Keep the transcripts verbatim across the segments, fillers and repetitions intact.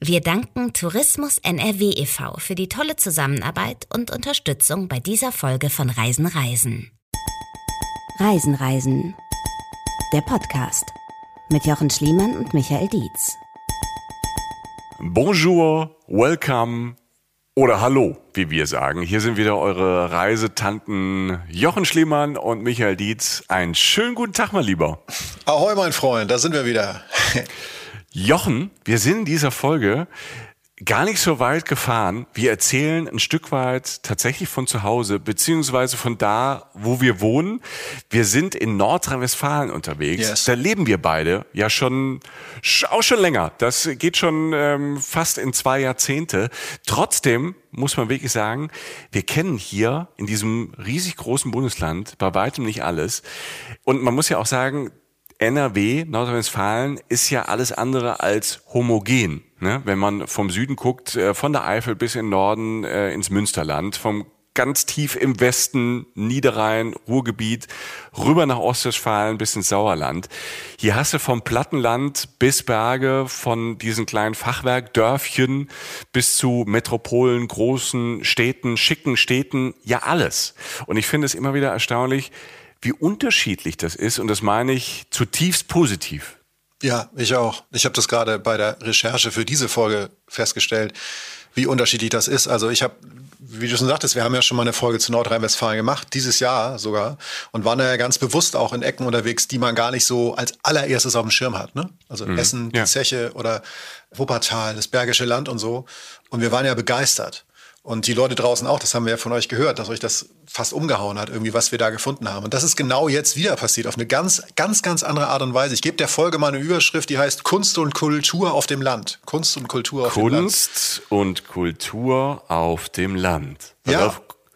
Wir danken Tourismus N R W e V für die tolle Zusammenarbeit und Unterstützung bei dieser Folge von Reisen Reisen. Reisen Reisen, der Podcast mit Jochen Schliemann und Michael Dietz. Bonjour, welcome oder hallo, wie wir sagen. Hier sind wieder eure Reisetanten Jochen Schliemann und Michael Dietz. Einen schönen guten Tag, mein Lieber. Ahoi, mein Freund, da sind wir wieder. Jochen, wir sind in dieser Folge gar nicht so weit gefahren. Wir erzählen ein Stück weit tatsächlich von zu Hause, beziehungsweise von da, wo wir wohnen. Wir sind in Nordrhein-Westfalen unterwegs. Yes. Da leben wir beide ja schon, auch schon länger. Das geht schon ähm, fast in zwei Jahrzehnte. Trotzdem muss man wirklich sagen, wir kennen hier in diesem riesig großen Bundesland bei weitem nicht alles. Und man muss ja auch sagen, N R W, Nordrhein-Westfalen, ist ja alles andere als homogen. Ne? Wenn man vom Süden guckt, von der Eifel bis in den Norden, äh, ins Münsterland, vom ganz tief im Westen, Niederrhein, Ruhrgebiet, rüber nach Ostwestfalen bis ins Sauerland. Hier hast du vom Plattenland bis Berge, von diesen kleinen Fachwerkdörfchen bis zu Metropolen, großen Städten, schicken Städten, ja alles. Und ich finde es immer wieder erstaunlich, wie unterschiedlich das ist, und das meine ich zutiefst positiv. Ja, ich auch. Ich habe das gerade bei der Recherche für diese Folge festgestellt, wie unterschiedlich das ist. Also ich habe, wie du schon sagtest, wir haben ja schon mal eine Folge zu Nordrhein-Westfalen gemacht, dieses Jahr sogar, und waren ja ganz bewusst auch in Ecken unterwegs, die man gar nicht so als allererstes auf dem Schirm hat. Ne? Also mhm. Essen, die ja. Zeche oder Wuppertal, das Bergische Land und so. Und wir waren ja begeistert. Und die Leute draußen auch, das haben wir ja von euch gehört, dass euch das fast umgehauen hat, irgendwie, was wir da gefunden haben. Und das ist genau jetzt wieder passiert, auf eine ganz, ganz, ganz andere Art und Weise. Ich gebe der Folge mal eine Überschrift, die heißt Kunst und Kultur auf dem Land. Kunst und Kultur auf Kunst dem Land. Kunst und Kultur auf dem Land. Ja. Also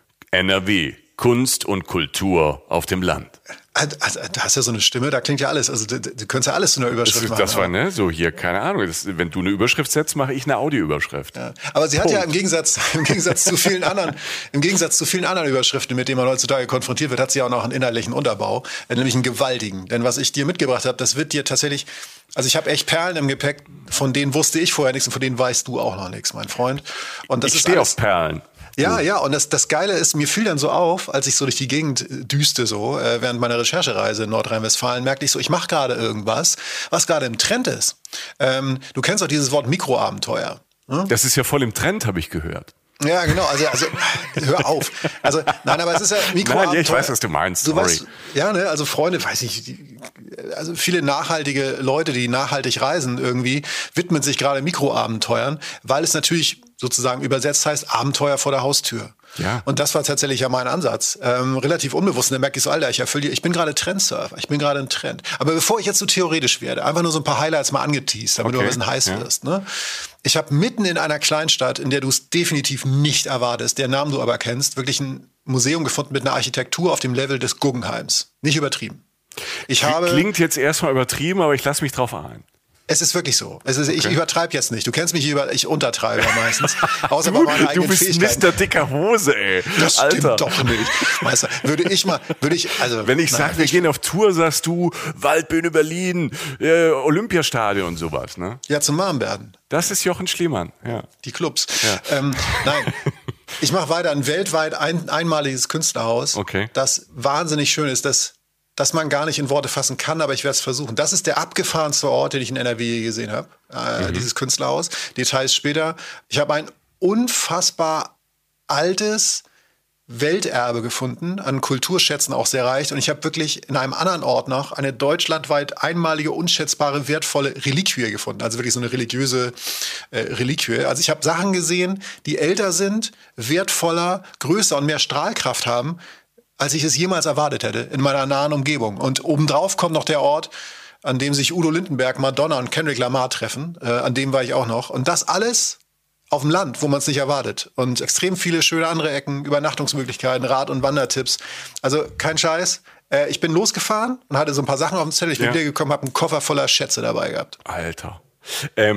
N R W. Kunst und Kultur auf dem Land. Also, da hast du ja so eine Stimme, da klingt ja alles. Also du, du könntest ja alles zu einer Überschrift das, machen. Das war, ne, so hier, keine Ahnung. Das, wenn du eine Überschrift setzt, mache ich eine Audioüberschrift. Ja. Aber sie hat Punkt. ja im Gegensatz, im Gegensatz zu vielen anderen, im Gegensatz zu vielen anderen Überschriften, mit denen man heutzutage konfrontiert wird, hat sie auch noch einen inhaltlichen Unterbau, nämlich einen gewaltigen. Denn was ich dir mitgebracht habe, das wird dir tatsächlich, also ich habe echt Perlen im Gepäck, von denen wusste ich vorher nichts und von denen weißt du auch noch nichts, mein Freund. Und das ich ist stehe alles, auf Perlen. Ja, ja, und das, das Geile ist, mir fiel dann so auf, als ich so durch die Gegend düste, so äh, während meiner Recherchereise in Nordrhein-Westfalen, merkte ich so, ich mache gerade irgendwas, was gerade im Trend ist. Ähm, du kennst doch dieses Wort Mikroabenteuer. Hm? Das ist ja voll im Trend, habe ich gehört. Ja, genau, also, also hör auf. Also, nein, aber es ist ja Mikroabenteuer. Nein, ich weiß, was du meinst, du sorry. Weißt, ja, ne, also Freunde, weiß ich, die, also viele nachhaltige Leute, die nachhaltig reisen irgendwie, widmen sich gerade Mikroabenteuern, weil es natürlich sozusagen übersetzt heißt Abenteuer vor der Haustür. Ja. Und das war tatsächlich ja mein Ansatz. Ähm, relativ unbewusst. Und dann merke ich so, Alter, ich erfülle, ich bin gerade Trendsurfer. Ich bin gerade ein Trend. Aber bevor ich jetzt so theoretisch werde, einfach nur so ein paar Highlights mal angeteased, damit okay. du ein bisschen heiß ja. wirst. Ne? Ich habe mitten in einer Kleinstadt, in der du es definitiv nicht erwartest, der Namen du aber kennst, wirklich ein Museum gefunden mit einer Architektur auf dem Level des Guggenheims. Nicht übertrieben. Ich habe, Klingt jetzt erstmal übertrieben, aber ich lasse mich drauf ein. Es ist wirklich so. Es ist, okay. Ich übertreibe jetzt nicht. Du kennst mich, über, ich untertreibe meistens. Außer du, bei meinen eigenen du bist Fähigkeiten. Mister Dicker Hose, ey. Das Alter. Stimmt doch nicht. Meister, würde ich mal, würde ich, also. Wenn ich nein, sage, wir ich, gehen auf Tour, sagst du, Waldbühne Berlin, äh, Olympiastadion und sowas, ne? Ja, zum Marmberden. Das ist Jochen Schliemann, ja. Die Clubs. Ja. Ähm, nein. Ich mache weiter ein weltweit ein, einmaliges Künstlerhaus, okay. das wahnsinnig schön ist, das dass man gar nicht in Worte fassen kann, aber ich werde es versuchen. Das ist der abgefahrenste Ort, den ich in N R W je gesehen habe, äh, mhm. dieses Künstlerhaus. Details später. Ich habe ein unfassbar altes Welterbe gefunden, an Kulturschätzen auch sehr reich. Und ich habe wirklich in einem anderen Ort noch eine deutschlandweit einmalige, unschätzbare, wertvolle Reliquie gefunden. Also wirklich so eine religiöse äh, Reliquie. Also ich habe Sachen gesehen, die älter sind, wertvoller, größer und mehr Strahlkraft haben, als ich es jemals erwartet hätte in meiner nahen Umgebung. Und obendrauf kommt noch der Ort, an dem sich Udo Lindenberg, Madonna und Kendrick Lamar treffen. Äh, an dem war ich auch noch. Und das alles auf dem Land, wo man es nicht erwartet. Und extrem viele schöne andere Ecken, Übernachtungsmöglichkeiten, Rad- und Wandertipps. Also kein Scheiß. Äh, ich bin losgefahren und hatte so ein paar Sachen auf dem Zettel. Ich bin ja. wiedergekommen, habe einen Koffer voller Schätze dabei gehabt. Alter. Ähm,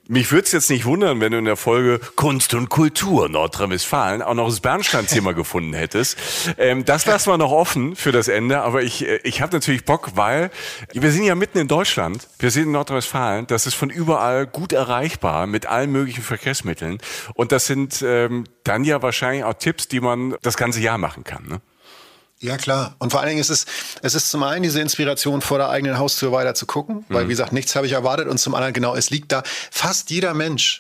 Mich würde es jetzt nicht wundern, wenn du in der Folge Kunst und Kultur Nordrhein-Westfalen auch noch das Bernsteinzimmer gefunden hättest. Ähm, das lassen wir noch offen für das Ende, aber ich, ich habe natürlich Bock, weil wir sind ja mitten in Deutschland, wir sind in Nordrhein-Westfalen, das ist von überall gut erreichbar mit allen möglichen Verkehrsmitteln und das sind ähm, dann ja wahrscheinlich auch Tipps, die man das ganze Jahr machen kann, ne? Ja, klar. Und vor allen Dingen ist es, es ist zum einen diese Inspiration, vor der eigenen Haustür weiter zu gucken, weil, wie gesagt, nichts habe ich erwartet. Und zum anderen, genau, es liegt da. Fast jeder Mensch,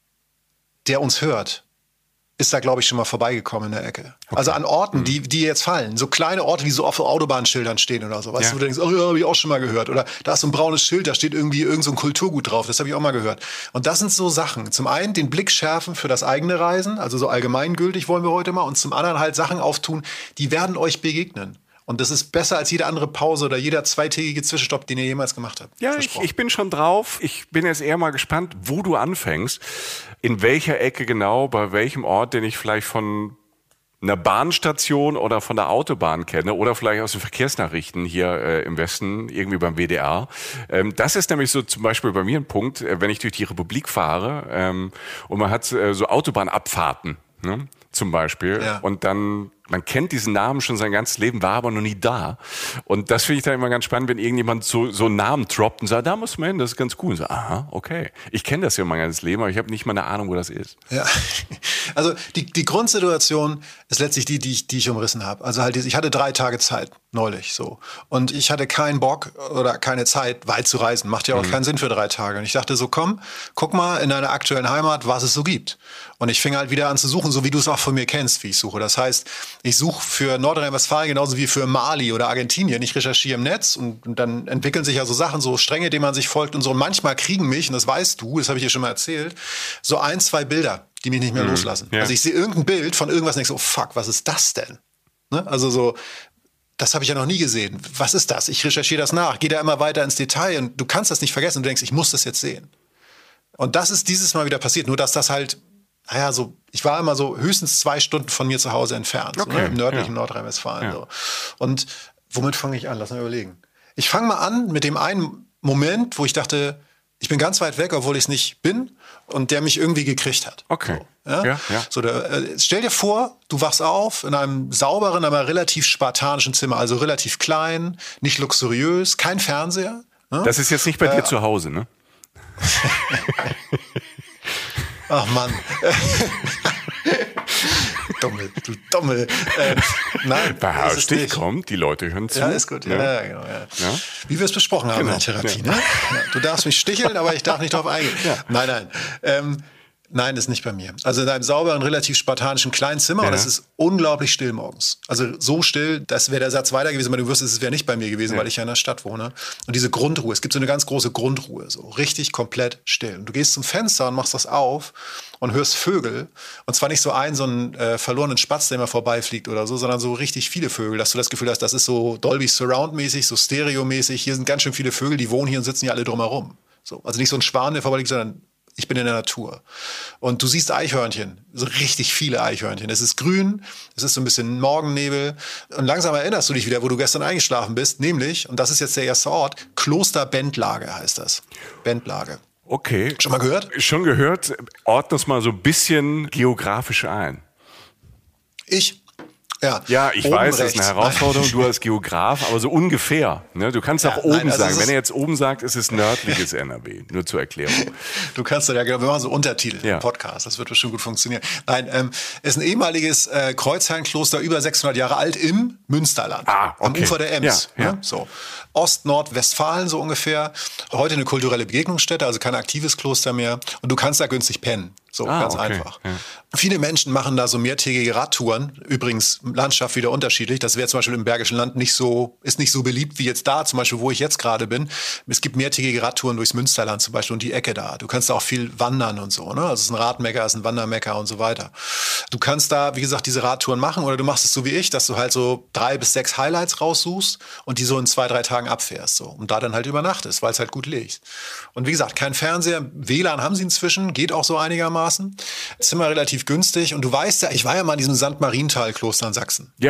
der uns hört, ist da, glaube ich, schon mal vorbeigekommen in der Ecke. Okay. Also an Orten, die, die jetzt fallen. So kleine Orte, die so auf Autobahnschildern stehen oder so. Weißt ja. du, wo du denkst, oh ja, habe ich auch schon mal gehört. Oder da ist so ein braunes Schild, da steht irgendwie irgend so ein Kulturgut drauf. Das habe ich auch mal gehört. Und das sind so Sachen. Zum einen den Blick schärfen für das eigene Reisen. Also so allgemeingültig wollen wir heute mal. Und zum anderen halt Sachen auftun, die werden euch begegnen. Und das ist besser als jede andere Pause oder jeder zweitägige Zwischenstopp, den ihr jemals gemacht habt. Ja, ich, ich bin schon drauf. Ich bin jetzt eher mal gespannt, wo du anfängst. In welcher Ecke genau, bei welchem Ort, den ich vielleicht von einer Bahnstation oder von der Autobahn kenne oder vielleicht aus den Verkehrsnachrichten hier äh, im Westen, irgendwie beim W D R. Ähm, das ist nämlich so zum Beispiel bei mir ein Punkt, äh, wenn ich durch die Republik fahre ähm, und man hat äh, so Autobahnabfahrten, ne, zum Beispiel. Ja. Und dann, man kennt diesen Namen schon sein ganzes Leben, war aber noch nie da. Und das finde ich dann immer ganz spannend, wenn irgendjemand so, so einen Namen droppt und sagt, da muss man hin, das ist ganz cool. Und so, aha, okay. Ich kenne das ja mein ganzes Leben, aber ich habe nicht mal eine Ahnung, wo das ist. Ja, also die, die Grundsituation ist letztlich die, die ich, die ich umrissen habe. Also halt, ich hatte drei Tage Zeit neulich so. Und ich hatte keinen Bock oder keine Zeit, weit zu reisen. Macht ja auch mhm. keinen Sinn für drei Tage. Und ich dachte so, komm, guck mal in deiner aktuellen Heimat, was es so gibt. Und ich fing halt wieder an zu suchen, so wie du es auch von mir kennst, wie ich suche. Das heißt, ich suche für Nordrhein-Westfalen genauso wie für Mali oder Argentinien. Ich recherchiere im Netz und, und dann entwickeln sich ja so Sachen, so Stränge, denen man sich folgt und so. Und manchmal kriegen mich, und das weißt du, das habe ich dir schon mal erzählt, so ein, zwei Bilder, die mich nicht mehr mhm. loslassen. Ja. Also ich sehe irgendein Bild von irgendwas und denke so, oh fuck, was ist das denn? Ne? Also so, das habe ich ja noch nie gesehen. Was ist das? Ich recherchiere das nach, gehe da immer weiter ins Detail und du kannst das nicht vergessen. Du denkst, ich muss das jetzt sehen. Und das ist dieses Mal wieder passiert. Nur, dass das halt, naja, so, ich war immer so höchstens zwei Stunden von mir zu Hause entfernt, okay, so, ne, im nördlichen ja. Nordrhein-Westfalen. Ja. So. Und womit fange ich an? Lass mal überlegen. Ich fange mal an mit dem einen Moment, wo ich dachte, ich bin ganz weit weg, obwohl ich es nicht bin, und der mich irgendwie gekriegt hat. Okay. So, ja? Ja, ja. So, der, äh, stell dir vor, du wachst auf in einem sauberen, aber relativ spartanischen Zimmer, also relativ klein, nicht luxuriös, kein Fernseher. Ne? Das ist jetzt nicht bei äh, dir zu Hause, ne? Ach Mann. Dummel, du Dummel. Äh, nein, beherrsch dich, komm, die Leute hören zu. Ja, ist gut. Ja, ja. Ja, genau, ja. Ja? Wie wir es besprochen haben genau. in der Therapie. Ja. Ne? Ja, du darfst mich sticheln, aber ich darf nicht drauf eingehen. Ja. Nein, nein. Ähm, Nein, ist nicht bei mir. Also in einem sauberen, relativ spartanischen kleinen Zimmer, ja. Und es ist unglaublich still morgens. Also so still, das wäre der Satz weiter gewesen, aber du wirst, es wäre nicht bei mir gewesen, ja. Weil ich ja in der Stadt wohne. Und diese Grundruhe, es gibt so eine ganz große Grundruhe, so richtig komplett still. Und du gehst zum Fenster und machst das auf und hörst Vögel. Und zwar nicht so einen, so einen äh, verlorenen Spatz, der immer vorbeifliegt oder so, sondern so richtig viele Vögel, dass du das Gefühl hast, das ist so Dolby Surround-mäßig, so Stereo-mäßig. Hier sind ganz schön viele Vögel, die wohnen hier und sitzen hier alle drumherum. So. Also nicht so ein Schwan, der vorbeiliegt, sondern ich bin in der Natur. Und du siehst Eichhörnchen, so richtig viele Eichhörnchen. Es ist grün, es ist so ein bisschen Morgennebel. Und langsam erinnerst du dich wieder, wo du gestern eingeschlafen bist, nämlich, und das ist jetzt der erste Ort, Kloster Bendlage heißt das. Bendlage. Okay. Schon mal gehört? Schon gehört. Ordne es mal so ein bisschen geografisch ein. Ich? Ja, ja, ich oben weiß, das rechts. ist eine Herausforderung, du als Geograf, aber so ungefähr. Ne? Du kannst ja, auch oben nein, also sagen. Wenn er jetzt oben sagt, ist es nördliches N R W. Nur zur Erklärung. Du kannst ja, wir machen so Untertitel ja. im Podcast, das wird bestimmt gut funktionieren. Nein, ähm, ist ein ehemaliges äh, Kreuzherrenkloster, über sechshundert Jahre alt, im Münsterland. Ah, okay. Am Ufer der Ems. Ja, ja. Ne? So. Ost-Nord-Westfalen so ungefähr. Heute eine kulturelle Begegnungsstätte, also kein aktives Kloster mehr. Und du kannst da günstig pennen. So, ah, ganz okay. einfach. Ja. Viele Menschen machen da so mehrtägige Radtouren. Übrigens, Landschaft wieder unterschiedlich. Das wäre zum Beispiel im Bergischen Land nicht so, ist nicht so beliebt wie jetzt da, zum Beispiel, wo ich jetzt gerade bin. Es gibt mehrtägige Radtouren durchs Münsterland zum Beispiel und die Ecke da. Du kannst da auch viel wandern und so, ne? Also es ist ein Radmecker, es ist ein Wandermecker und so weiter. Du kannst da, wie gesagt, diese Radtouren machen oder du machst es so wie ich, dass du halt so drei bis sechs Highlights raussuchst und die so in zwei, drei Tagen abfährst, so. Und da dann halt übernachtest, weil es halt gut liegt. Und wie gesagt, kein Fernseher, W L A N haben sie inzwischen, geht auch so einigermaßen. Zimmer relativ günstig und du weißt ja, ich war ja mal in diesem Sankt Marienthal-Kloster in Sachsen. Ja.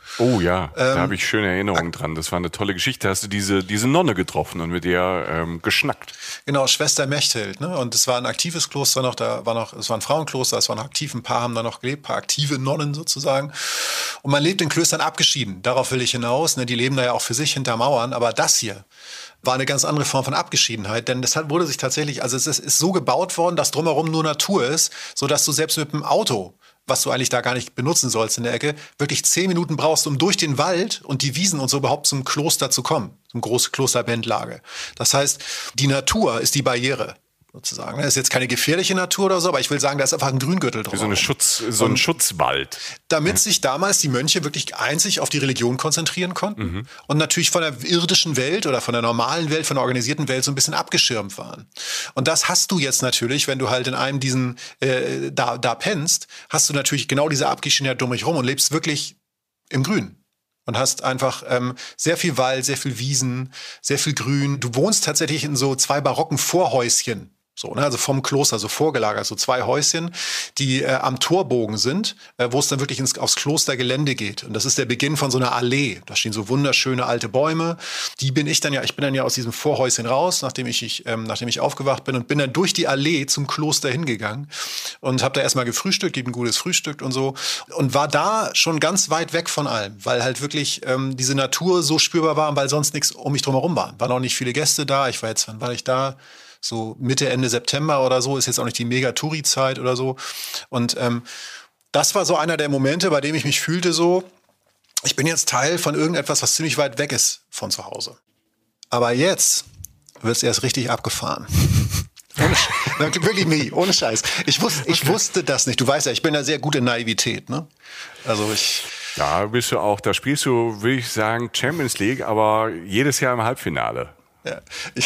Oh ja, Ähm, da habe ich schöne Erinnerungen dran. Das war eine tolle Geschichte. Da hast du diese, diese Nonne getroffen und mit der ähm, geschnackt. Genau, Schwester Mechthild. Ne? Und es war ein aktives Kloster noch, da war noch, es war ein Frauenkloster, es war noch aktiv, ein paar haben da noch gelebt, ein paar aktive Nonnen sozusagen. Und man lebt in Klöstern abgeschieden. Darauf will ich hinaus. Ne? Die leben da ja auch für sich hinter Mauern. Aber das hier war eine ganz andere Form von Abgeschiedenheit, denn das hat, wurde sich tatsächlich, also es ist, ist so gebaut worden, dass drumherum nur Natur ist, sodass du selbst mit dem Auto, was du eigentlich da gar nicht benutzen sollst in der Ecke, wirklich zehn Minuten brauchst, um durch den Wald und die Wiesen und so überhaupt zum Kloster zu kommen, zum großen Klosterbendlage. Das heißt, die Natur ist die Barriere. Sozusagen. Das ist jetzt keine gefährliche Natur oder so, aber ich will sagen, da ist einfach ein Grüngürtel drauf. Wie so, eine Schutz, so ein Schutzwald. Damit ja. sich damals die Mönche wirklich einzig auf die Religion konzentrieren konnten mhm. und natürlich von der irdischen Welt oder von der normalen Welt, von der organisierten Welt so ein bisschen abgeschirmt waren. Und das hast du jetzt natürlich, wenn du halt in einem diesen, äh, da, da pennst, hast du natürlich genau diese Abgeschiedenheit dumm rum und lebst wirklich im Grün. Und hast einfach ähm, sehr viel Wald, sehr viel Wiesen, sehr viel Grün. Du wohnst tatsächlich in so zwei barocken Vorhäuschen. So, ne, also vom Kloster, so vorgelagert, so zwei Häuschen, die äh, am Torbogen sind, äh, wo es dann wirklich ins, aufs Klostergelände geht. Und das ist der Beginn von so einer Allee. Da stehen so wunderschöne alte Bäume. Die bin ich dann ja, ich bin dann ja aus diesem Vorhäuschen raus, nachdem ich, ich, ähm, nachdem ich aufgewacht bin und bin dann durch die Allee zum Kloster hingegangen und habe da erstmal gefrühstückt, gibt ein gutes Frühstück und so. Und war da schon ganz weit weg von allem, weil halt wirklich ähm, diese Natur so spürbar war, weil sonst nichts um mich drumherum war. Waren auch nicht viele Gäste da. Ich war jetzt, wann war ich da? So Mitte, Ende September oder so, ist jetzt auch nicht die Mega-Touri-Zeit oder so. Und ähm, das war so einer der Momente, bei dem ich mich fühlte so, ich bin jetzt Teil von irgendetwas, was ziemlich weit weg ist von zu Hause. Aber jetzt wird es erst richtig abgefahren. Ohne Sch- wirklich, Michi, ohne Scheiß. Ich wusste, ich wusste das nicht. Du weißt ja, ich bin ja sehr gut in Naivität, ne? Also ich... Ja, bist du auch, da spielst du, will ich sagen, Champions League, aber jedes Jahr im Halbfinale. Ja. Ich,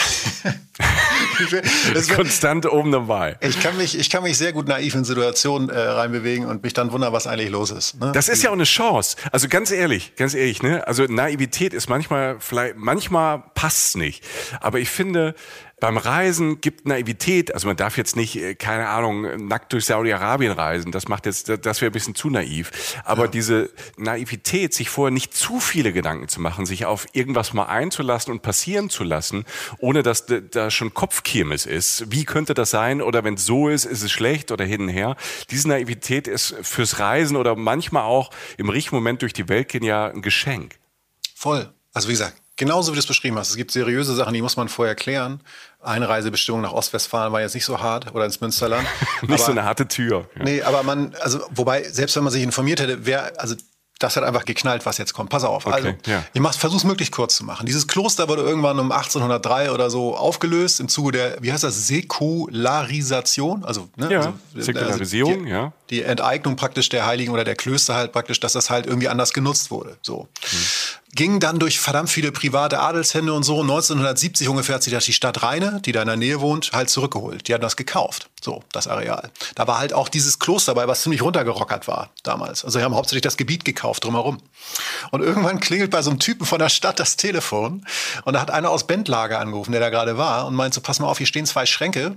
das konstant oben dabei. Ich kann mich, ich kann mich sehr gut naiv in Situationen äh, reinbewegen und mich dann wundern, was eigentlich los ist. Ne? Das ist ja auch eine Chance. Also ganz ehrlich, ganz ehrlich, ne? Also Naivität ist manchmal vielleicht, manchmal passt's nicht. Aber ich finde, beim Reisen gibt Naivität, also man darf jetzt nicht, keine Ahnung, nackt durch Saudi-Arabien reisen, das macht jetzt, das wäre ein bisschen zu naiv. Aber ja. diese Naivität, sich vorher nicht zu viele Gedanken zu machen, sich auf irgendwas mal einzulassen und passieren zu lassen, ohne dass da schon Kopfkirmes ist. Wie könnte das sein? Oder wenn es so ist, ist es schlecht oder hin und her. Diese Naivität ist fürs Reisen oder manchmal auch im richtigen Moment durch die Welt gehen ja ein Geschenk. Voll. Also wie gesagt, genauso wie du es beschrieben hast. Es gibt seriöse Sachen, die muss man vorher klären. Einreisebestimmung nach Ostwestfalen war jetzt nicht so hart oder ins Münsterland. nicht aber, so eine harte Tür. Ja. Nee, aber man, also wobei, selbst wenn man sich informiert hätte, wer, also das hat einfach geknallt, was jetzt kommt. Pass auf. Okay, also, ja. ich versuche es möglichst kurz zu machen. Dieses Kloster wurde irgendwann um achtzehnhundertdrei oder so aufgelöst im Zuge der, wie heißt das, Säkularisation? Also, ne, ja, also, Säkularisierung, also die, ja. Die Enteignung praktisch der Heiligen oder der Klöster halt praktisch, dass das halt irgendwie anders genutzt wurde. So. Hm. Ging dann durch verdammt viele private Adelshände und so. neunzehnhundertsiebzig ungefähr hat sich das die Stadt Rheine, die da in der Nähe wohnt, halt zurückgeholt. Die hatten das gekauft, so, das Areal. Da war halt auch dieses Kloster dabei, was ziemlich runtergerockert war damals. Also sie haben hauptsächlich das Gebiet gekauft drumherum. Und irgendwann klingelt bei so einem Typen von der Stadt das Telefon und da hat einer aus Bendlage angerufen, der da gerade war und meint so, pass mal auf, hier stehen zwei Schränke.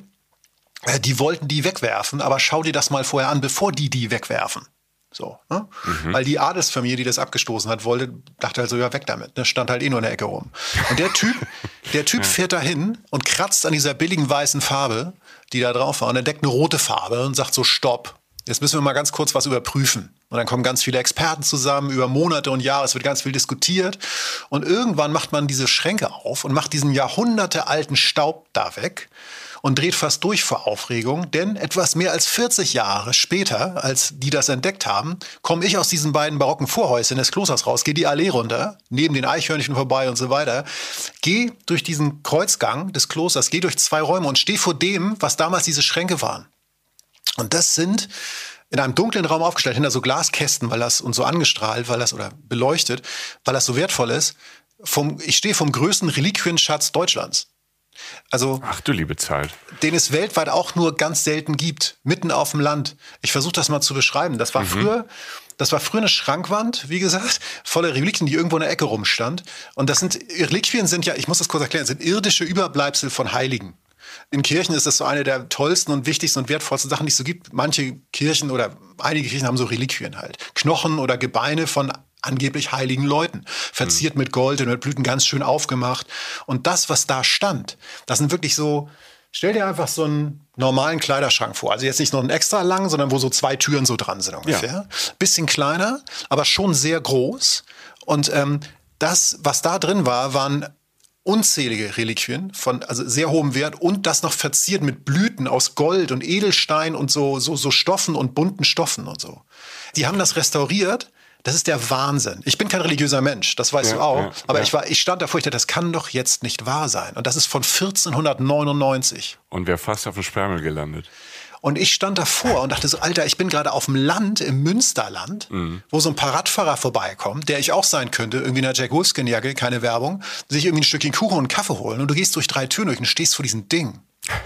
Die wollten die wegwerfen, aber schau dir das mal vorher an, bevor die die wegwerfen. So, ne? mhm. Weil die Adelsfamilie, die das abgestoßen hat, wollte, dachte halt so, ja, weg damit. Ne? Stand halt eh nur in der Ecke rum. Und der Typ, der Typ ja. fährt da hin und kratzt an dieser billigen weißen Farbe, die da drauf war, und entdeckt eine rote Farbe und sagt so, stopp. Jetzt müssen wir mal ganz kurz was überprüfen. Und dann kommen ganz viele Experten zusammen über Monate und Jahre. Es wird ganz viel diskutiert. Und irgendwann macht man diese Schränke auf und macht diesen jahrhundertealten Staub da weg und dreht fast durch vor Aufregung. Denn etwas mehr als vierzig Jahre später, als die das entdeckt haben, komme ich aus diesen beiden barocken Vorhäuschen des Klosters raus, gehe die Allee runter, neben den Eichhörnchen vorbei und so weiter, gehe durch diesen Kreuzgang des Klosters, gehe durch zwei Räume und stehe vor dem, was damals diese Schränke waren. Und das sind in einem dunklen Raum aufgestellt, hinter so Glaskästen, weil das und so angestrahlt, weil das oder beleuchtet, weil das so wertvoll ist. Vom, ich stehe vom größten Reliquienschatz Deutschlands. Also, ach du liebe Zeit. Den es weltweit auch nur ganz selten gibt, mitten auf dem Land. Ich versuche das mal zu beschreiben. Das war mhm. früher, das war früher eine Schrankwand, wie gesagt, voller Reliquien, die irgendwo in der Ecke rumstand. Und das sind Reliquien sind ja, ich muss das kurz erklären, sind irdische Überbleibsel von Heiligen. In Kirchen ist das so eine der tollsten und wichtigsten und wertvollsten Sachen, die es so gibt. Manche Kirchen oder einige Kirchen haben so Reliquien halt. Knochen oder Gebeine von angeblich heiligen Leuten. Verziert mhm. mit Gold und mit Blüten, ganz schön aufgemacht. Und das, was da stand, das sind wirklich so, stell dir einfach so einen normalen Kleiderschrank vor. Also jetzt nicht noch einen extra lang, sondern wo so zwei Türen so dran sind ungefähr. Ja. Bisschen kleiner, aber schon sehr groß. Und ähm, das, was da drin war, waren unzählige Reliquien von also sehr hohem Wert und das noch verziert mit Blüten aus Gold und Edelstein und so, so, so Stoffen und bunten Stoffen und so. Die haben das restauriert. Das ist der Wahnsinn. Ich bin kein religiöser Mensch, das weißt ja, du auch. Ja, aber ja. ich war, ich stand davor, ich dachte, das kann doch jetzt nicht wahr sein. Und das ist von vierzehnhundertneunundneunzig. Und wäre fast auf dem Sperrmüll gelandet. Und ich stand davor und dachte so, Alter, ich bin gerade auf dem Land, im Münsterland, mhm. wo so ein paar Radfahrer vorbeikommen, der ich auch sein könnte, irgendwie in einer Jack Wolfskin-Jacke, keine Werbung, sich irgendwie ein Stückchen Kuchen und einen Kaffee holen und du gehst durch drei Türen durch und stehst vor diesem Ding.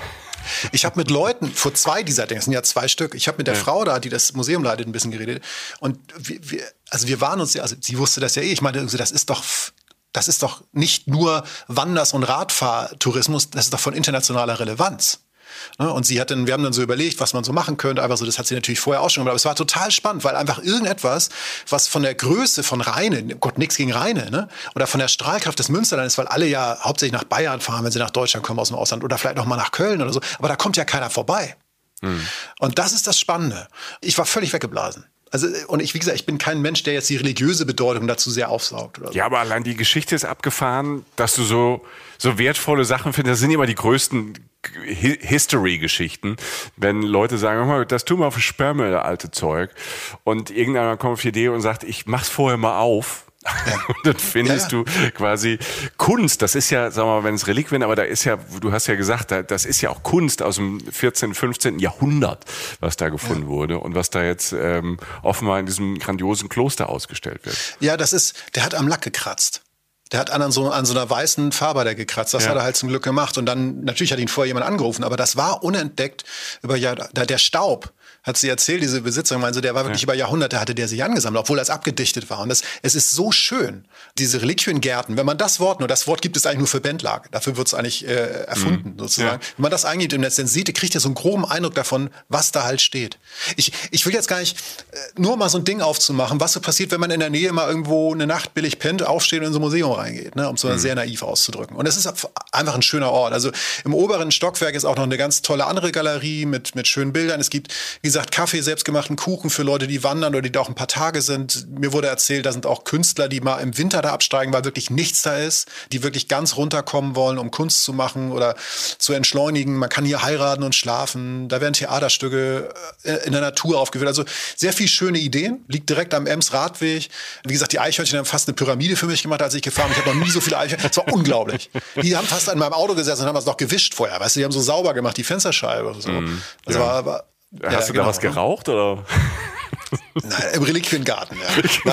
Ich habe mit Leuten, vor zwei dieser Dinge, es sind ja zwei Stück, ich habe mit der ja. Frau da, die das Museum leitet, ein bisschen geredet und wir, wir, also wir waren uns, also sie wusste das ja eh, ich meinte, das ist doch... Das ist doch nicht nur Wanders- und Radfahrtourismus, das ist doch von internationaler Relevanz. Und sie hat dann, wir haben dann so überlegt, was man so machen könnte, einfach so, das hat sie natürlich vorher auch schon gemacht, aber es war total spannend, weil einfach irgendetwas, was von der Größe von Rheine, Gott, nichts gegen Rheine, ne? Oder von der Strahlkraft des Münsterlandes, weil alle ja hauptsächlich nach Bayern fahren, wenn sie nach Deutschland kommen aus dem Ausland oder vielleicht noch mal nach Köln oder so, aber da kommt ja keiner vorbei. Mhm. Und das ist das Spannende. Ich war völlig weggeblasen. Also, und ich, wie gesagt, ich bin kein Mensch, der jetzt die religiöse Bedeutung dazu sehr aufsaugt. Oder so. Ja, aber allein die Geschichte ist abgefahren, dass du so, so wertvolle Sachen findest. Das sind immer die größten History-Geschichten. Wenn Leute sagen, mal, das tun wir auf den Sperrmüll, das alte Zeug. Und irgendeiner kommt auf die Idee und sagt, ich mach's vorher mal auf. Ja. Und dann findest ja, ja. du quasi Kunst, das ist ja, sagen wir mal, wenn es Reliquien, aber da ist ja, du hast ja gesagt, das ist ja auch Kunst aus dem vierzehnten, fünfzehnten Jahrhundert, was da gefunden ja. wurde und was da jetzt ähm, offenbar in diesem grandiosen Kloster ausgestellt wird. Ja, das ist, der hat am Lack gekratzt. Der hat an so, an so einer weißen Farbe da gekratzt. Das ja. hat er halt zum Glück gemacht. Und dann, natürlich hat ihn vorher jemand angerufen, aber das war unentdeckt über Jahre. Der Staub, hat sie erzählt, diese Besitzerin, also der war wirklich ja. über Jahrhunderte, hatte der sich angesammelt, obwohl das abgedichtet war. Und das, es ist so schön, diese Reliquiengärten, wenn man das Wort, nur das Wort gibt es eigentlich nur für Bandlage, dafür wird es eigentlich äh, erfunden, mhm. sozusagen. Ja. Wenn man das eingibt im Netz, dann sieht, kriegt ihr so einen groben Eindruck davon, was da halt steht. Ich, ich will jetzt gar nicht, äh, nur mal so ein Ding aufzumachen, was so passiert, wenn man in der Nähe mal irgendwo eine Nacht billig pennt, aufsteht und in so ein Museum reingeht, ne, um es so mhm. sehr naiv auszudrücken. Und es ist einfach ein schöner Ort. Also im oberen Stockwerk ist auch noch eine ganz tolle andere Galerie mit, mit schönen Bildern. Es gibt, wie gesagt, Kaffee, selbstgemachten Kuchen für Leute, die wandern oder die da auch ein paar Tage sind. Mir wurde erzählt, da sind auch Künstler, die mal im Winter da absteigen, weil wirklich nichts da ist, die wirklich ganz runterkommen wollen, um Kunst zu machen oder zu entschleunigen. Man kann hier heiraten und schlafen. Da werden Theaterstücke in der Natur aufgeführt. Also sehr viele schöne Ideen. Liegt direkt am Ems-Radweg. Wie gesagt, die Eichhörnchen haben fast eine Pyramide für mich gemacht, als ich gefahren bin. Ich habe noch nie so viele Eichhörnchen. Das war unglaublich. Die haben fast an meinem Auto gesessen und haben es noch gewischt vorher. Weißt du, die haben so sauber gemacht, die Fensterscheibe oder so. Mm, das ja. war, war Hast ja, du genau, da was geraucht, ne? Oder? Nein, im Reliquiengarten, ja.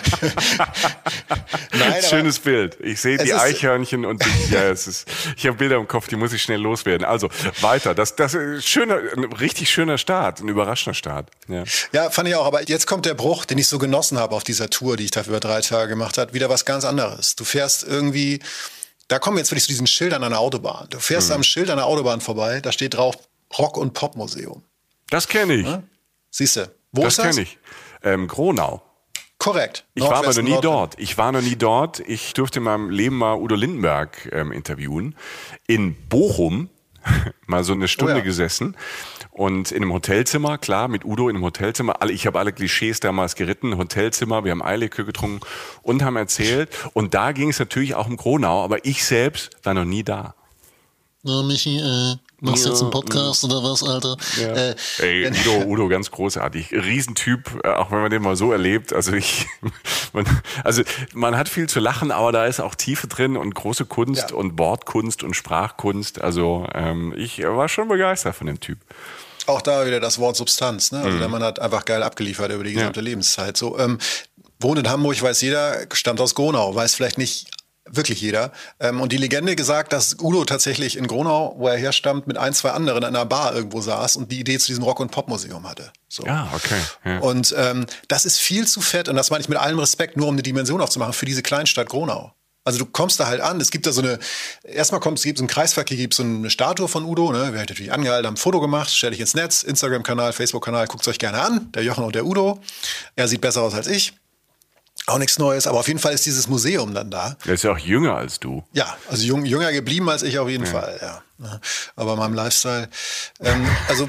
Nein, schönes Bild. Ich sehe die Eichhörnchen und ich, ja, es ist, ich habe Bilder im Kopf, die muss ich schnell loswerden. Also weiter. Das, das ist schöner, ein richtig schöner Start, ein überraschender Start. Ja. ja, fand ich auch. Aber jetzt kommt der Bruch, den ich so genossen habe auf dieser Tour, die ich da über drei Tage gemacht habe. Wieder was ganz anderes. Du fährst irgendwie, da kommen wir jetzt wirklich zu diesen Schildern an der Autobahn. Du fährst mhm. am Schild an der Autobahn vorbei, da steht drauf Rock- und Popmuseum. Das kenne ich. Ja? Siehst du. Wo das ist das? Das kenne ich. Ähm, Gronau. Korrekt. Ich war aber noch nie dort. Ich war noch nie dort. Ich durfte in meinem Leben mal Udo Lindenberg ähm, interviewen. In Bochum mal so eine Stunde oh ja. gesessen. Und in einem Hotelzimmer, klar, mit Udo in einem Hotelzimmer. Ich habe alle Klischees damals geritten. Hotelzimmer, wir haben Eierlikör getrunken und haben erzählt. Und da ging es natürlich auch um Gronau. Aber ich selbst war noch nie da. Na, Michi, äh, machst du ja, jetzt einen Podcast oder was, Alter? Ja. Äh, Ey, Udo, Udo, ganz großartig. Riesentyp, auch wenn man den mal so erlebt. Also ich, man, also man hat viel zu lachen, aber da ist auch Tiefe drin und große Kunst ja. und Wortkunst und Sprachkunst. Also ähm, ich war schon begeistert von dem Typ. Auch da wieder das Wort Substanz, ne? Also mhm. der Mann hat einfach geil abgeliefert über die gesamte ja. Lebenszeit. So, ähm, wohnt in Hamburg, weiß jeder, stammt aus Gronau, weiß vielleicht nicht wirklich jeder. Ähm, und die Legende gesagt, dass Udo tatsächlich in Gronau, wo er herstammt, mit ein, zwei anderen in einer Bar irgendwo saß und die Idee zu diesem Rock- und Popmuseum hatte. So. Ja, okay. Ja. Und ähm, das ist viel zu fett, und das meine ich mit allem Respekt, nur um eine Dimension aufzumachen, für diese Kleinstadt Gronau. Also du kommst da halt an, es gibt da so eine, erstmal kommt es gibt so einen Kreisverkehr, gibt so eine Statue von Udo, ne? Wir haben natürlich angehalten, haben ein Foto gemacht, stelle ich ins Netz, Instagram-Kanal, Facebook-Kanal, guckt es euch gerne an, der Jochen und der Udo. Er sieht besser aus als ich. Auch nichts Neues, aber auf jeden Fall ist dieses Museum dann da. Er ist ja auch jünger als du. Ja, also jung, jünger geblieben als ich auf jeden ja. Fall, ja. Aber meinem Lifestyle, ähm, also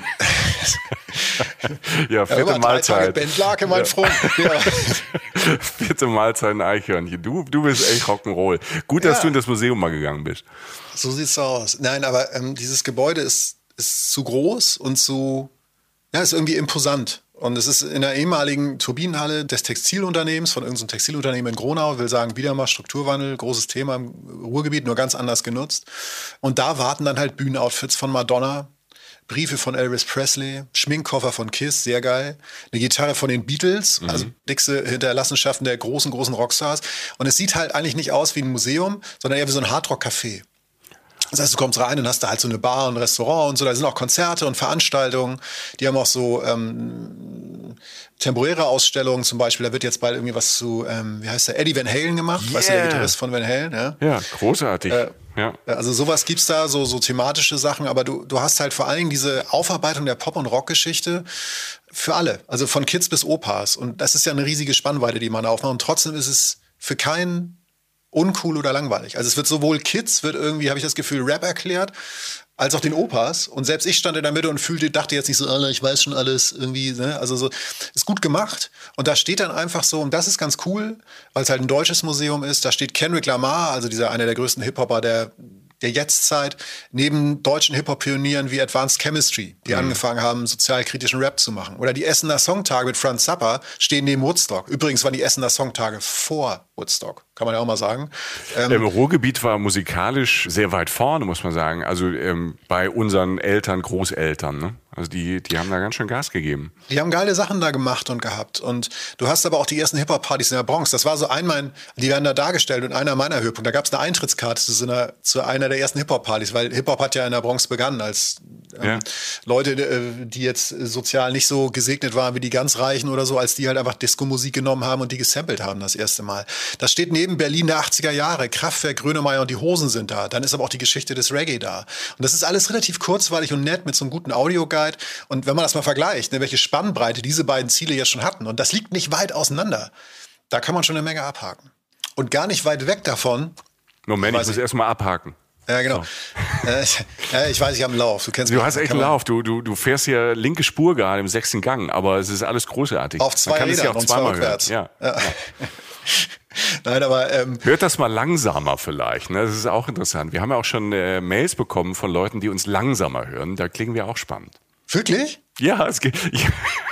ja, vierte ja, Mahlzeit. Bentlake, mein ja. Freund. Ja. Vierte Mahlzeit ein Eichhörnchen. Du, du bist echt Rock'n'Roll. Gut, dass ja. du in das Museum mal gegangen bist. So sieht's aus. Nein, aber ähm, dieses Gebäude ist, ist zu groß und zu, ja, ist irgendwie imposant. Und es ist in der ehemaligen Turbinenhalle des Textilunternehmens, von irgendeinem Textilunternehmen in Gronau, will sagen, wieder mal Strukturwandel, großes Thema im Ruhrgebiet, nur ganz anders genutzt. Und da warten dann halt Bühnenoutfits von Madonna, Briefe von Elvis Presley, Schminkkoffer von Kiss, sehr geil, eine Gitarre von den Beatles, mhm. also dickste Hinterlassenschaften der großen, großen Rockstars. Und es sieht halt eigentlich nicht aus wie ein Museum, sondern eher wie so ein Hardrock-Café. Das heißt, du kommst rein und hast da halt so eine Bar und ein Restaurant und so. Da sind auch Konzerte und Veranstaltungen. Die haben auch so ähm, temporäre Ausstellungen zum Beispiel. Da wird jetzt bald irgendwie was zu, ähm, wie heißt der, Eddie Van Halen gemacht. Yeah. Weißt du, der Gitarrist von Van Halen? Ja, ja großartig. Äh, ja. Also sowas gibt's da, so, so thematische Sachen. Aber du, du hast halt vor allen Dingen diese Aufarbeitung der Pop- und Rockgeschichte für alle. Also von Kids bis Opas. Und das ist ja eine riesige Spannweite, die man aufmacht. Und trotzdem ist es für keinen uncool oder langweilig. Also es wird sowohl Kids, wird irgendwie, habe ich das Gefühl, Rap erklärt, als auch den Opas. Und selbst ich stand in der Mitte und fühlte, dachte jetzt nicht so, Alter, ich weiß schon alles irgendwie. Ne? Also so, ist gut gemacht. Und da steht dann einfach so, und das ist ganz cool, weil es halt ein deutsches Museum ist, da steht Kendrick Lamar, also dieser einer der größten Hip-Hopper der der Jetztzeit, neben deutschen Hip-Hop-Pionieren wie Advanced Chemistry, die mhm. angefangen haben, sozialkritischen Rap zu machen. Oder die Essener Songtage mit Franz Zappa stehen neben Woodstock. Übrigens waren die Essener Songtage vor Woodstock, kann man ja auch mal sagen. Ähm, Im Ruhrgebiet war musikalisch sehr weit vorne, muss man sagen. Also ähm, bei unseren Eltern, Großeltern, ne? Also die, die haben da ganz schön Gas gegeben. Die haben geile Sachen da gemacht und gehabt. Und du hast aber auch die ersten Hip-Hop-Partys in der Bronx. Das war so einmal, die werden da dargestellt und einer meiner Höhepunkte. Da gab es eine Eintrittskarte zu einer, zu einer der ersten Hip-Hop-Partys, weil Hip-Hop hat ja in der Bronx begonnen als ähm, ja. Leute, die jetzt sozial nicht so gesegnet waren wie die ganz Reichen oder so, als die halt einfach Disco-Musik genommen haben und die gesampelt haben das erste Mal. Das steht neben Berlin der achtziger Jahre. Kraftwerk, Grönemeyer und die Hosen sind da. Dann ist aber auch die Geschichte des Reggae da. Und das ist alles relativ kurzweilig und nett mit so einem guten Audioguide. Und wenn man das mal vergleicht, ne, welche Spannbreite diese beiden Ziele ja schon hatten, und das liegt nicht weit auseinander, da kann man schon eine Menge abhaken. Und gar nicht weit weg davon. Moment, ich muss erst mal abhaken. Ja, genau. So. Äh, ich weiß, ich habe einen Lauf. Du, kennst du mich, hast echt einen Lauf. Du, du, du fährst hier linke Spur gerade im sechsten Gang, aber es ist alles großartig. Auf zwei man kann Rädern es ja auch zweimal hören. Ja. Ja. Ja. Nein, aber ähm, hört das mal langsamer vielleicht. Ne? Das ist auch interessant. Wir haben ja auch schon äh, Mails bekommen von Leuten, die uns langsamer hören. Da klingen wir auch spannend. Wirklich? Ja, es geht. Ja.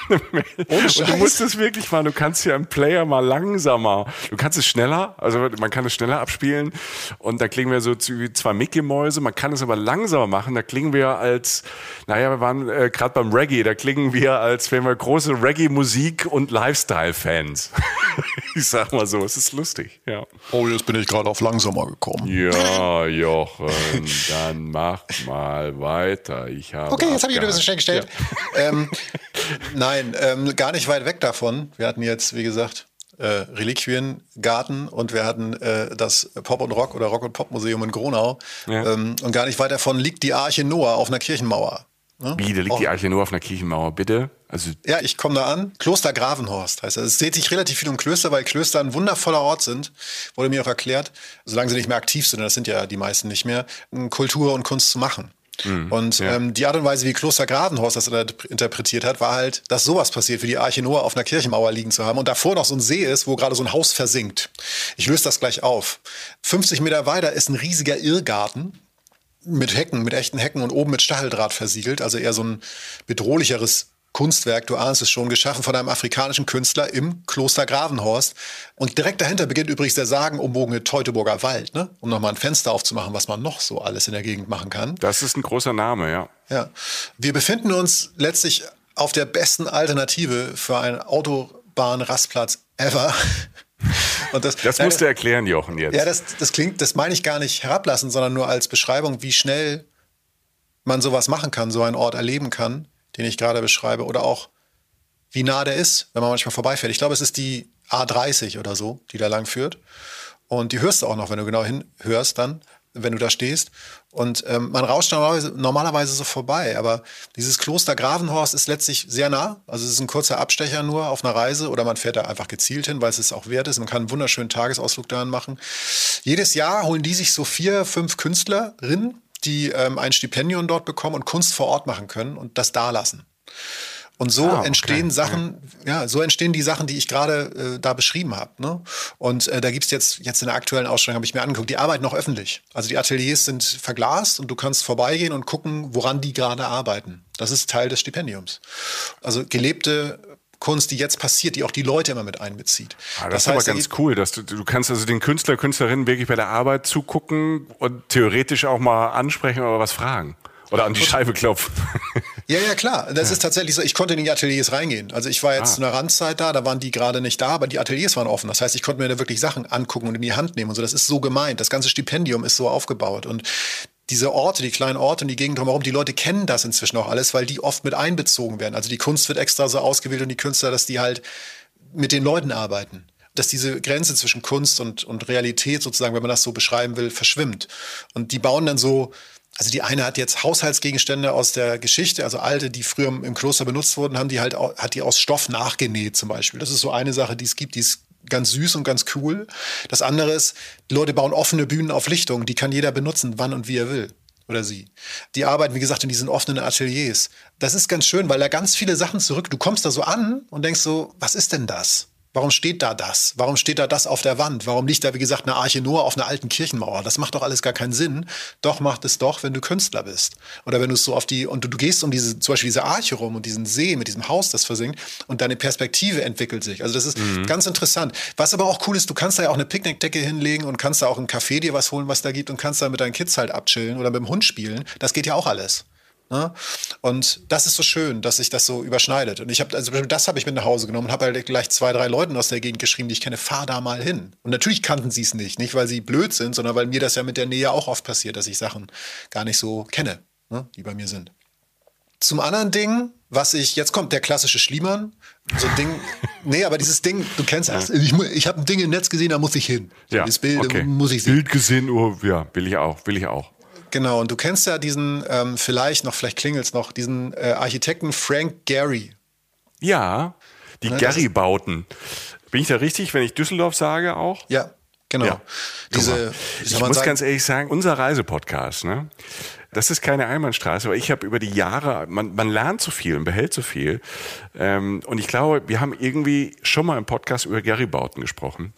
Und du musst es wirklich mal, du kannst ja im Player mal langsamer, du kannst es schneller, also man kann es schneller abspielen und da klingen wir so wie zwei Mickey-Mäuse, man kann es aber langsamer machen, da klingen wir als, naja, wir waren äh, gerade beim Reggae, da klingen wir, als wären wir große Reggae-Musik- und Lifestyle-Fans. Ich sag mal so, es ist lustig, ja. Oh, jetzt bin ich gerade auf langsamer gekommen. Ja, Jochen, dann mach mal weiter. Ich habe okay, jetzt habe ich wieder ein bisschen schnell gestellt. Ja. Ähm, nein, ähm, gar nicht weit weg davon. Wir hatten jetzt, wie gesagt, äh, Reliquiengarten und wir hatten äh, das Pop und Rock oder Rock und Pop Museum in Gronau. Ja. Ähm, und gar nicht weit davon liegt die Arche Noah auf einer Kirchenmauer. Ne? Wie, da liegt auch die Arche Noah auf einer Kirchenmauer, bitte? Also ja, ich komme da an. Kloster Gravenhorst heißt das. Es dreht sich relativ viel um Klöster, weil Klöster ein wundervoller Ort sind. Wurde mir auch erklärt, solange sie nicht mehr aktiv sind, das sind ja die meisten nicht mehr, Kultur und Kunst zu machen. Mhm, und ja. ähm, die Art und Weise, wie Kloster Gravenhorst das interpretiert hat, war halt, dass sowas passiert, wie die Arche Noah auf einer Kirchenmauer liegen zu haben und davor noch so ein See ist, wo gerade so ein Haus versinkt. Ich löse das gleich auf. fünfzig Meter weiter ist ein riesiger Irrgarten mit Hecken, mit echten Hecken und oben mit Stacheldraht versiegelt, also eher so ein bedrohlicheres Kunstwerk, du ahnst es schon, geschaffen von einem afrikanischen Künstler im Kloster Gravenhorst. Und direkt dahinter beginnt übrigens der sagenumwogene Teutoburger Wald, ne? Um nochmal ein Fenster aufzumachen, was man noch so alles in der Gegend machen kann. Das ist ein großer Name, ja. Ja. Wir befinden uns letztlich auf der besten Alternative für einen Autobahnrastplatz ever. Und das das musst du erklären, Jochen, jetzt. Ja, das, das klingt, das meine ich gar nicht herablassen, sondern nur als Beschreibung, wie schnell man sowas machen kann, so einen Ort erleben kann, den ich gerade beschreibe, oder auch wie nah der ist, wenn man manchmal vorbeifährt. Ich glaube, es ist die A dreißig oder so, die da lang führt. Und die hörst du auch noch, wenn du genau hinhörst dann. wenn du da stehst. Und ähm, man rauscht normalerweise, normalerweise so vorbei. Aber dieses Kloster Gravenhorst ist letztlich sehr nah. Also es ist ein kurzer Abstecher nur auf einer Reise oder man fährt da einfach gezielt hin, weil es es auch wert ist. Man kann einen wunderschönen Tagesausflug dahin machen. Jedes Jahr holen die sich so vier, fünf Künstlerinnen, die ähm, ein Stipendium dort bekommen und Kunst vor Ort machen können und das dalassen. Und so ah, okay. entstehen Sachen, ja. ja, so entstehen die Sachen, die ich gerade äh, da beschrieben habe. Ne? Und äh, da gibt's jetzt, jetzt in der aktuellen Ausstellung, habe ich mir angeguckt, die arbeiten noch öffentlich. Also die Ateliers sind verglast und du kannst vorbeigehen und gucken, woran die gerade arbeiten. Das ist Teil des Stipendiums. Also gelebte Kunst, die jetzt passiert, die auch die Leute immer mit einbezieht. Ah, das, das ist heißt, aber ganz cool, dass du, du kannst also den Künstler, Künstlerinnen wirklich bei der Arbeit zugucken und theoretisch auch mal ansprechen oder was fragen. Oder an die Scheibe klopfen. Ja, ja, klar. Das ja. ist tatsächlich so. Ich konnte in die Ateliers reingehen. Also ich war jetzt ah. zu einer Randzeit da, da waren die gerade nicht da, aber die Ateliers waren offen. Das heißt, ich konnte mir da wirklich Sachen angucken und in die Hand nehmen und so. Das ist so gemeint. Das ganze Stipendium ist so aufgebaut. Und diese Orte, die kleinen Orte und die Gegend drumherum, die Leute kennen das inzwischen auch alles, weil die oft mit einbezogen werden. Also die Kunst wird extra so ausgewählt und die Künstler, dass die halt mit den Leuten arbeiten. Dass diese Grenze zwischen Kunst und, und Realität sozusagen, wenn man das so beschreiben will, verschwimmt. Und die bauen dann so. Also die eine hat jetzt Haushaltsgegenstände aus der Geschichte, also alte, die früher im Kloster benutzt wurden, haben die halt, hat die aus Stoff nachgenäht zum Beispiel. Das ist so eine Sache, die es gibt, die ist ganz süß und ganz cool. Das andere ist, die Leute bauen offene Bühnen auf Lichtung, die kann jeder benutzen, wann und wie er will. Oder sie. Die arbeiten, wie gesagt, in diesen offenen Ateliers. Das ist ganz schön, weil da ganz viele Sachen zurück, du kommst da so an und denkst so, was ist denn das? Warum steht da das? Warum steht da das auf der Wand? Warum liegt da, wie gesagt, eine Arche Noah auf einer alten Kirchenmauer? Das macht doch alles gar keinen Sinn. Doch macht es doch, wenn du Künstler bist. Oder wenn du so auf die, und du, du gehst um diese, zum Beispiel diese Arche rum und diesen See mit diesem Haus, das versinkt und deine Perspektive entwickelt sich. Also das ist mhm. ganz interessant. Was aber auch cool ist, du kannst da ja auch eine Picknickdecke hinlegen und kannst da auch im Café dir was holen, was da gibt und kannst da mit deinen Kids halt abchillen oder mit dem Hund spielen. Das geht ja auch alles. Ne? Und das ist so schön, dass sich das so überschneidet. Und ich habe, also das habe ich mit nach Hause genommen und habe halt gleich zwei, drei Leuten aus der Gegend geschrieben, die ich kenne, fahr da mal hin. Und natürlich kannten sie es nicht, nicht weil sie blöd sind, sondern weil mir das ja mit der Nähe auch oft passiert, dass ich Sachen gar nicht so kenne, ne, die bei mir sind. Zum anderen Ding, was ich, jetzt kommt der klassische Schliemann, so ein Ding, nee, aber dieses Ding, du kennst das, ich, ich habe ein Ding im Netz gesehen, da muss ich hin. Ja, das Bild okay. muss ich sehen. Bild gesehen, oh, ja, will ich auch, will ich auch. Genau, und du kennst ja diesen, ähm, vielleicht noch, vielleicht klingelt's noch, diesen äh, Architekten Frank Gehry. Ja, die ne, Gehry-Bauten. Bin ich da richtig, wenn ich Düsseldorf sage auch? Ja, genau. Ja. Diese, ich muss sagen, ganz ehrlich sagen, unser Reisepodcast, ne? Das ist keine Einbahnstraße, aber ich habe über die Jahre, man, man lernt so viel und behält so viel. Ähm, und ich glaube, wir haben irgendwie schon mal im Podcast über Gehry-Bauten gesprochen.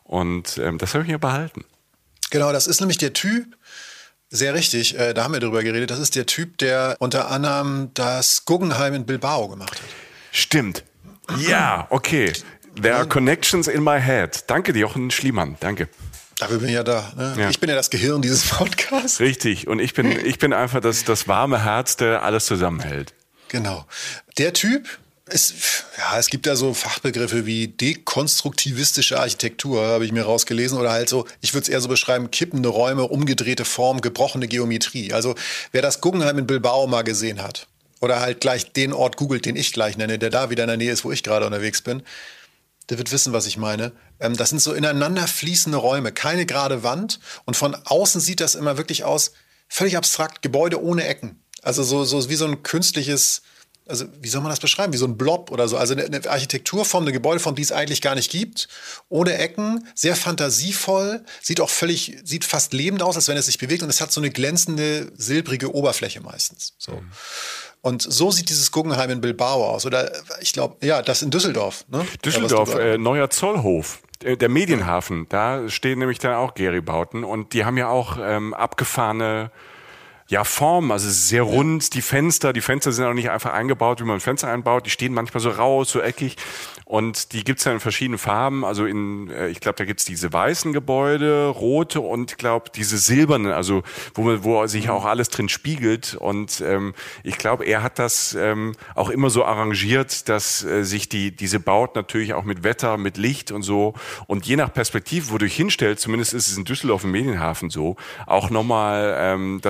Und ähm, das habe ich mir behalten. Genau, das ist nämlich der Typ, sehr richtig, äh, da haben wir drüber geredet, das ist der Typ, der unter anderem das Guggenheim in Bilbao gemacht hat. Stimmt. Ja, okay. There are connections in my head. Danke, Jochen Schliemann. Danke. Dafür bin ich ja da. Ne? Ja. Ich bin ja das Gehirn dieses Podcasts. Richtig. Und ich bin, ich bin einfach das, das warme Herz, der alles zusammenhält. Genau. Der Typ ist, ja, es gibt da so Fachbegriffe wie dekonstruktivistische Architektur, habe ich mir rausgelesen. Oder halt so, ich würde es eher so beschreiben, kippende Räume, umgedrehte Form, gebrochene Geometrie. Also wer das Guggenheim in Bilbao mal gesehen hat oder halt gleich den Ort googelt, den ich gleich nenne, der da wieder in der Nähe ist, wo ich gerade unterwegs bin, der wird wissen, was ich meine. Ähm, das sind so ineinander fließende Räume, keine gerade Wand. Und von außen sieht das immer wirklich aus, völlig abstrakt, Gebäude ohne Ecken. Also so, so wie so ein künstliches, also wie soll man das beschreiben, wie so ein Blob oder so. Also eine, eine Architekturform, eine Gebäudeform, die es eigentlich gar nicht gibt. Ohne Ecken, sehr fantasievoll, sieht auch völlig, sieht fast lebend aus, als wenn es sich bewegt. Und es hat so eine glänzende, silbrige Oberfläche meistens. So. Mhm. Und so sieht dieses Guggenheim in Bilbao aus. Oder ich glaube, ja, das in Düsseldorf. Ne? Düsseldorf, äh, Neuer Zollhof. Der Medienhafen, da stehen nämlich dann auch Gehry-Bauten. Und die haben ja auch ähm, abgefahrene ja, Formen, also sehr rund, ja. Die Fenster, die Fenster sind auch nicht einfach eingebaut, wie man Fenster einbaut, die stehen manchmal so raus, so eckig und die gibt's dann in verschiedenen Farben, also in, ich glaube, da gibt's diese weißen Gebäude, rote und ich glaube, diese silbernen, also wo man, wo sich auch alles drin spiegelt und ähm, ich glaube, er hat das ähm, auch immer so arrangiert, dass äh, sich die diese Bauten natürlich auch mit Wetter, mit Licht und so und je nach Perspektive, wo du dich hinstellst, zumindest ist es in Düsseldorf im Medienhafen so, auch nochmal, ähm, dass sich immer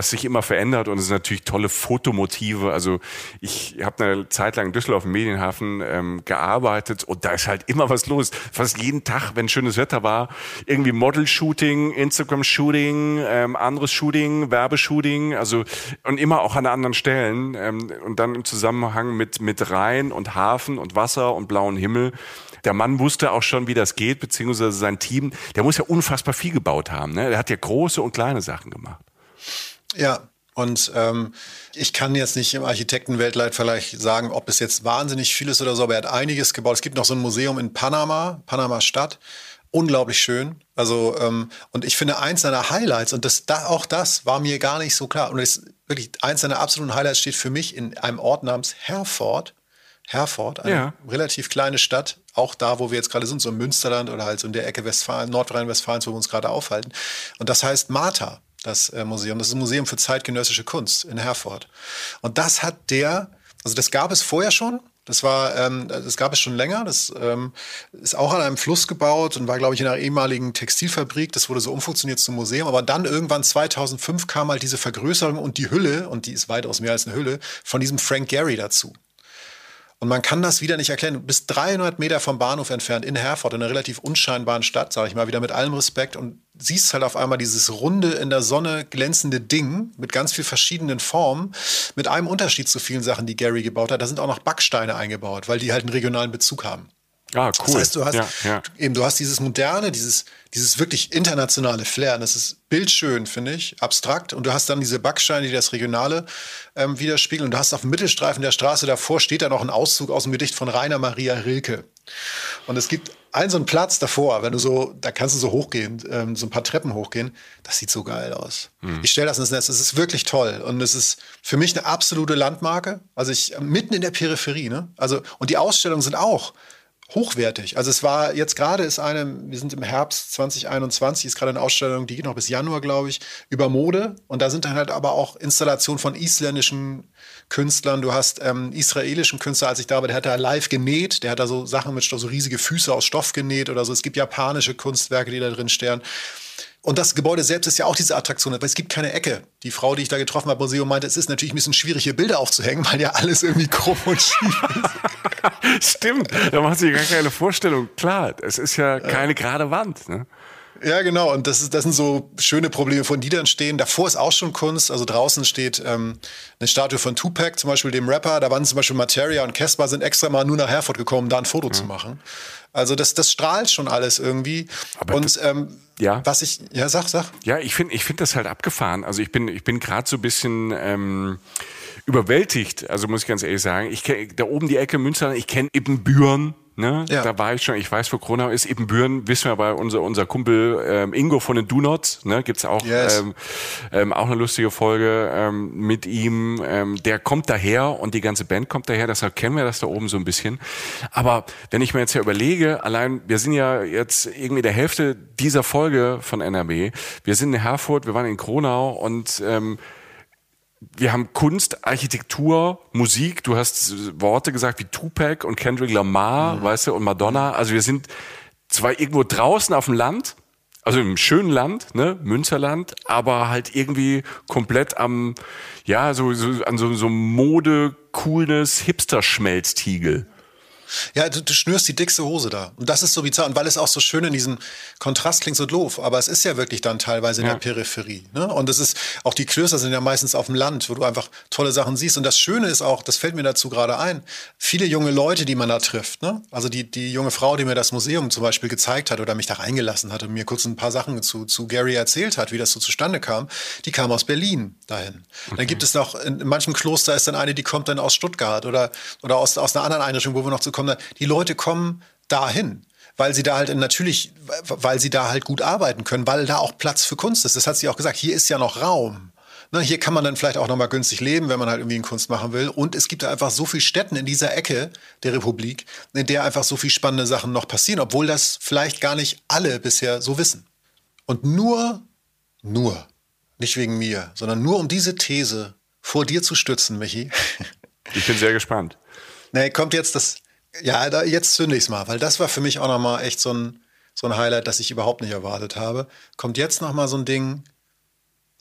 verändert und es sind natürlich tolle Fotomotive. Also ich habe eine Zeit lang in Düsseldorf im Medienhafen ähm, gearbeitet und da ist halt immer was los. Fast jeden Tag, wenn schönes Wetter war, irgendwie Model-Shooting, Instagram-Shooting, ähm, anderes Shooting, Werbeshooting, also und immer auch an anderen Stellen ähm, und dann im Zusammenhang mit, mit Rhein und Hafen und Wasser und blauen Himmel. Der Mann wusste auch schon, wie das geht, beziehungsweise sein Team, der muss ja unfassbar viel gebaut haben. Ne? Der hat ja große und kleine Sachen gemacht. Ja, und ähm, ich kann jetzt nicht im Architektenweltleid vielleicht sagen, ob es jetzt wahnsinnig viel ist oder so, aber er hat einiges gebaut. Es gibt noch so ein Museum in Panama, Panama-Stadt, unglaublich schön. Also ähm, und ich finde, eins seiner Highlights, und das, da, auch das war mir gar nicht so klar, und das wirklich eins seiner absoluten Highlights steht für mich in einem Ort namens Herford. Herford, eine ja. relativ kleine Stadt, auch da, wo wir jetzt gerade sind, so im Münsterland oder halt so in der Ecke Westfalen, Nordrhein-Westfalens, wo wir uns gerade aufhalten. Und das heißt MARTA, das äh, Museum. Das ist ein Museum für zeitgenössische Kunst in Herford. Und das hat der, also das gab es vorher schon, das war, ähm, das gab es schon länger, das ähm, ist auch an einem Fluss gebaut und war, glaube ich, in einer ehemaligen Textilfabrik. Das wurde so umfunktioniert zum Museum. Aber dann irgendwann zweitausendfünf kam halt diese Vergrößerung und die Hülle, und die ist weitaus mehr als eine Hülle, von diesem Frank Gehry dazu. Und man kann das wieder nicht erklären. Du bist dreihundert Meter vom Bahnhof entfernt in Herford, in einer relativ unscheinbaren Stadt, sage ich mal, wieder mit allem Respekt, und siehst halt auf einmal dieses runde, in der Sonne glänzende Ding mit ganz viel verschiedenen Formen, mit einem Unterschied zu vielen Sachen, die Gehry gebaut hat. Da sind auch noch Backsteine eingebaut, weil die halt einen regionalen Bezug haben. Ah, cool. Das heißt, du hast, ja, ja. eben, du hast dieses moderne, dieses, dieses wirklich internationale Flair. Und das ist bildschön, finde ich, abstrakt. Und du hast dann diese Backsteine, die das Regionale ähm, widerspiegeln. Und du hast auf dem Mittelstreifen der Straße davor steht da noch ein Auszug aus dem Gedicht von Rainer Maria Rilke. Und es gibt einen so einen Platz davor, wenn du so, da kannst du so hochgehen, ähm, so ein paar Treppen hochgehen. Das sieht so geil aus. Mhm. Ich stelle das ins Netz. Es ist wirklich toll. Und es ist für mich eine absolute Landmarke. Also ich, mitten in der Peripherie, ne? Also, und die Ausstellungen sind auch hochwertig. Also es war jetzt gerade ist eine, wir sind im Herbst zwanzig einundzwanzig, ist gerade eine Ausstellung, die geht noch bis Januar, glaube ich, über Mode. Und da sind dann halt aber auch Installationen von isländischen Künstlern. Du hast ähm, israelischen Künstler, als ich da war, der hat da live genäht. Der hat da so Sachen mit so riesige Füße aus Stoff genäht oder so. Es gibt japanische Kunstwerke, die da drin stehen. Und das Gebäude selbst ist ja auch diese Attraktion, aber es gibt keine Ecke. Die Frau, die ich da getroffen habe im Museum, meinte, es ist natürlich ein bisschen schwierig, hier Bilder aufzuhängen, weil ja alles irgendwie krumm und schief ist. Stimmt, da macht sich gar keine Vorstellung. Klar, es ist ja keine gerade Wand, ne? Ja, genau. Und das, ist, das sind so schöne Probleme, von die dann stehen. Davor ist auch schon Kunst. Also draußen steht ähm, eine Statue von Tupac, zum Beispiel dem Rapper. Da waren zum Beispiel Materia und Casper sind extra mal nur nach Herford gekommen, um da ein Foto ja. zu machen. Also das, das strahlt schon alles irgendwie. Aber und ähm, ja. was ich, ja, sag, sag. Ja, ich finde ich find das halt abgefahren. Also ich bin, ich bin gerade so ein bisschen ähm, überwältigt. Also muss ich ganz ehrlich sagen. Ich kenn, da oben die Ecke Münster, ich kenne Ibbenbüren. Ne? Ja. Da war ich schon, ich weiß, wo Kronau ist, Ibbenbüren, wissen wir, bei unser, unser Kumpel ähm, Ingo von den Do-Nots, ne? Gibt's auch, yes. ähm, ähm, auch eine lustige Folge ähm, mit ihm. Ähm, der kommt daher und die ganze Band kommt daher, deshalb kennen wir das da oben so ein bisschen. Aber wenn ich mir jetzt ja überlege, allein, wir sind ja jetzt irgendwie der Hälfte dieser Folge von N R W, wir sind in Herford, wir waren in Kronau und ähm, wir haben Kunst, Architektur, Musik. Du hast Worte gesagt wie Tupac und Kendrick Lamar, mhm. weißt du, und Madonna. Also wir sind zwar irgendwo draußen auf dem Land, also im schönen Land, ne, Münsterland, aber halt irgendwie komplett am, ja, so, so an so, so Mode, Coolness, Hipster-Schmelztiegel. Ja, du, du schnürst die dickste Hose da. Und das ist so bizarr. Und weil es auch so schön in diesem Kontrast klingt, so doof. Aber es ist ja wirklich dann teilweise in ja. der Peripherie. Ne? Und es ist, auch die Klöster sind ja meistens auf dem Land, wo du einfach tolle Sachen siehst. Und das Schöne ist auch, das fällt mir dazu gerade ein, viele junge Leute, die man da trifft. Ne? Also die, die junge Frau, die mir das Museum zum Beispiel gezeigt hat oder mich da reingelassen hat und mir kurz ein paar Sachen zu, zu Gehry erzählt hat, wie das so zustande kam, die kam aus Berlin dahin. Okay. Dann gibt es noch, in, in manchem Kloster ist dann eine, die kommt dann aus Stuttgart oder, oder aus, aus einer anderen Einrichtung, wo wir noch zu kommen. Die Leute kommen dahin, weil sie da halt natürlich, weil sie da halt gut arbeiten können, weil da auch Platz für Kunst ist. Das hat sie auch gesagt. Hier ist ja noch Raum. Ne, hier kann man dann vielleicht auch noch mal günstig leben, wenn man halt irgendwie eine Kunst machen will. Und es gibt da einfach so viele Städten in dieser Ecke der Republik, in der einfach so viele spannende Sachen noch passieren, obwohl das vielleicht gar nicht alle bisher so wissen. Und nur, nur, nicht wegen mir, sondern nur um diese These vor dir zu stützen, Michi. Ich bin sehr gespannt. Nee, kommt jetzt das... Ja, da, jetzt zünde ich es mal, weil das war für mich auch noch mal echt so ein, so ein Highlight, das ich überhaupt nicht erwartet habe. Kommt jetzt noch mal so ein Ding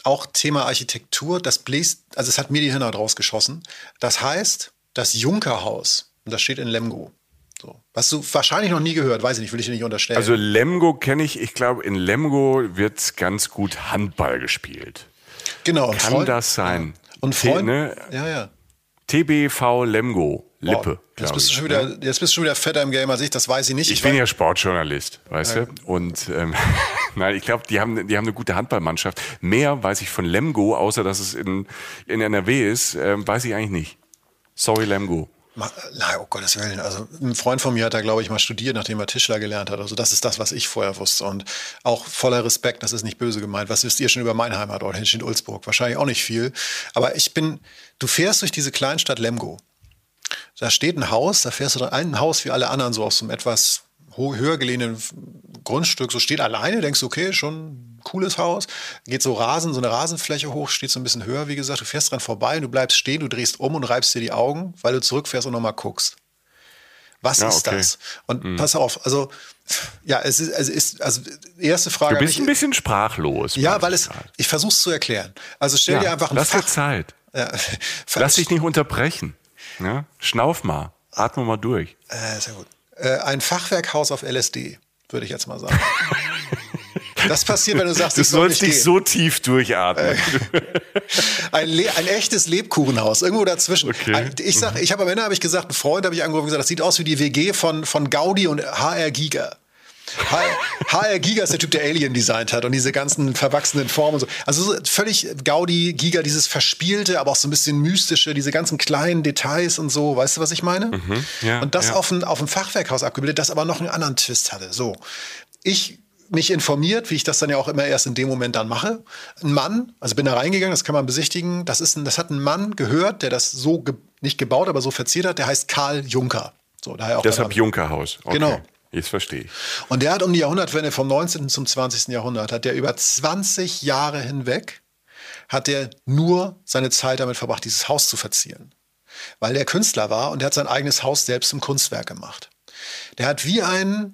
auch Thema Architektur, das bläst, also es hat mir die Hirnhaut rausgeschossen. Das heißt, das Junkerhaus, und das steht in Lemgo. So. Hast du wahrscheinlich noch nie gehört, weiß ich nicht, will ich dir nicht unterstellen. Also Lemgo kenne ich, ich glaube, in Lemgo wird ganz gut Handball gespielt. Genau. Kann Freund, das sein? Ja. Und Freund, T, ne? ja, ja. T B V Lemgo, Lippe. Wow. Jetzt bist, du schon wieder, ne? jetzt bist du schon wieder fetter im Game als ich, das weiß ich nicht. Ich, ich bin weiß, ja Sportjournalist, weißt ja. du? Und ähm, nein, ich glaube, die haben, die haben eine gute Handballmannschaft. Mehr weiß ich von Lemgo, außer dass es in, in N R W ist, ähm, weiß ich eigentlich nicht. Sorry, Lemgo. Nein, oh Gottes Willen. Also ein Freund von mir hat da, glaube ich, mal studiert, nachdem er Tischler gelernt hat. Also das ist das, was ich vorher wusste. Und auch voller Respekt, das ist nicht böse gemeint. Was wisst ihr schon über mein Heimatort, Henstedt-Ulzburg? Wahrscheinlich auch nicht viel. Aber ich bin, du fährst durch diese Kleinstadt Lemgo. Da steht ein Haus, da fährst du dran, ein Haus wie alle anderen, so auf so einem etwas höher gelegenen Grundstück, so steht alleine, denkst du, okay, schon ein cooles Haus, geht so Rasen, so eine Rasenfläche hoch, steht so ein bisschen höher, wie gesagt, du fährst dran vorbei und du bleibst stehen, du drehst um und reibst dir die Augen, weil du zurückfährst und nochmal guckst. Was ja, ist okay. das? Und mhm. pass auf, also, ja, es ist, also, ist, also, erste Frage. Du bist mich, ein bisschen sprachlos. Ja, weil es, ich versuch's zu erklären. Also stell ja, dir einfach ein lass Fach. dir Zeit. Ja, lass dich nicht unterbrechen. Ja? Schnauf mal, atme mal durch. Äh, sehr gut. Äh, ein Fachwerkhaus auf L S D, würde ich jetzt mal sagen. Das passiert, wenn du sagst, du ich soll sollst nicht nicht gehen. so tief durchatmen. Äh, ein, Le- ein echtes Lebkuchenhaus, irgendwo dazwischen. Okay. Ein, ich sag, ich habe am Ende habe ich gesagt, einen Freund habe ich angerufen und gesagt, das sieht aus wie die W G von, von Gaudi und H R Giger. H R Giger ist der Typ, der Alien designt hat und diese ganzen verwachsenen Formen und so. Also so völlig Gaudi, Giger, dieses Verspielte, aber auch so ein bisschen mystische, diese ganzen kleinen Details und so. Weißt du, was ich meine? Mhm, ja, und das ja. auf ein, auf ein Fachwerkhaus abgebildet, das aber noch einen anderen Twist hatte. So, ich mich informiert, wie ich das dann ja auch immer erst in dem Moment dann mache. Ein Mann, also bin da reingegangen, das kann man besichtigen. Das ist ein, das hat ein Mann gehört, der das so ge- nicht gebaut, aber so verziert hat. Der heißt Karl Junker. So, daher auch Deshalb Junkerhaus. Okay. Genau. Jetzt verstehe ich. Und der hat um die Jahrhundertwende vom neunzehnten zum zwanzigsten Jahrhundert, hat der über zwanzig Jahre hinweg, hat der nur seine Zeit damit verbracht, dieses Haus zu verzieren. Weil der Künstler war und der hat sein eigenes Haus selbst zum Kunstwerk gemacht. Der hat wie ein,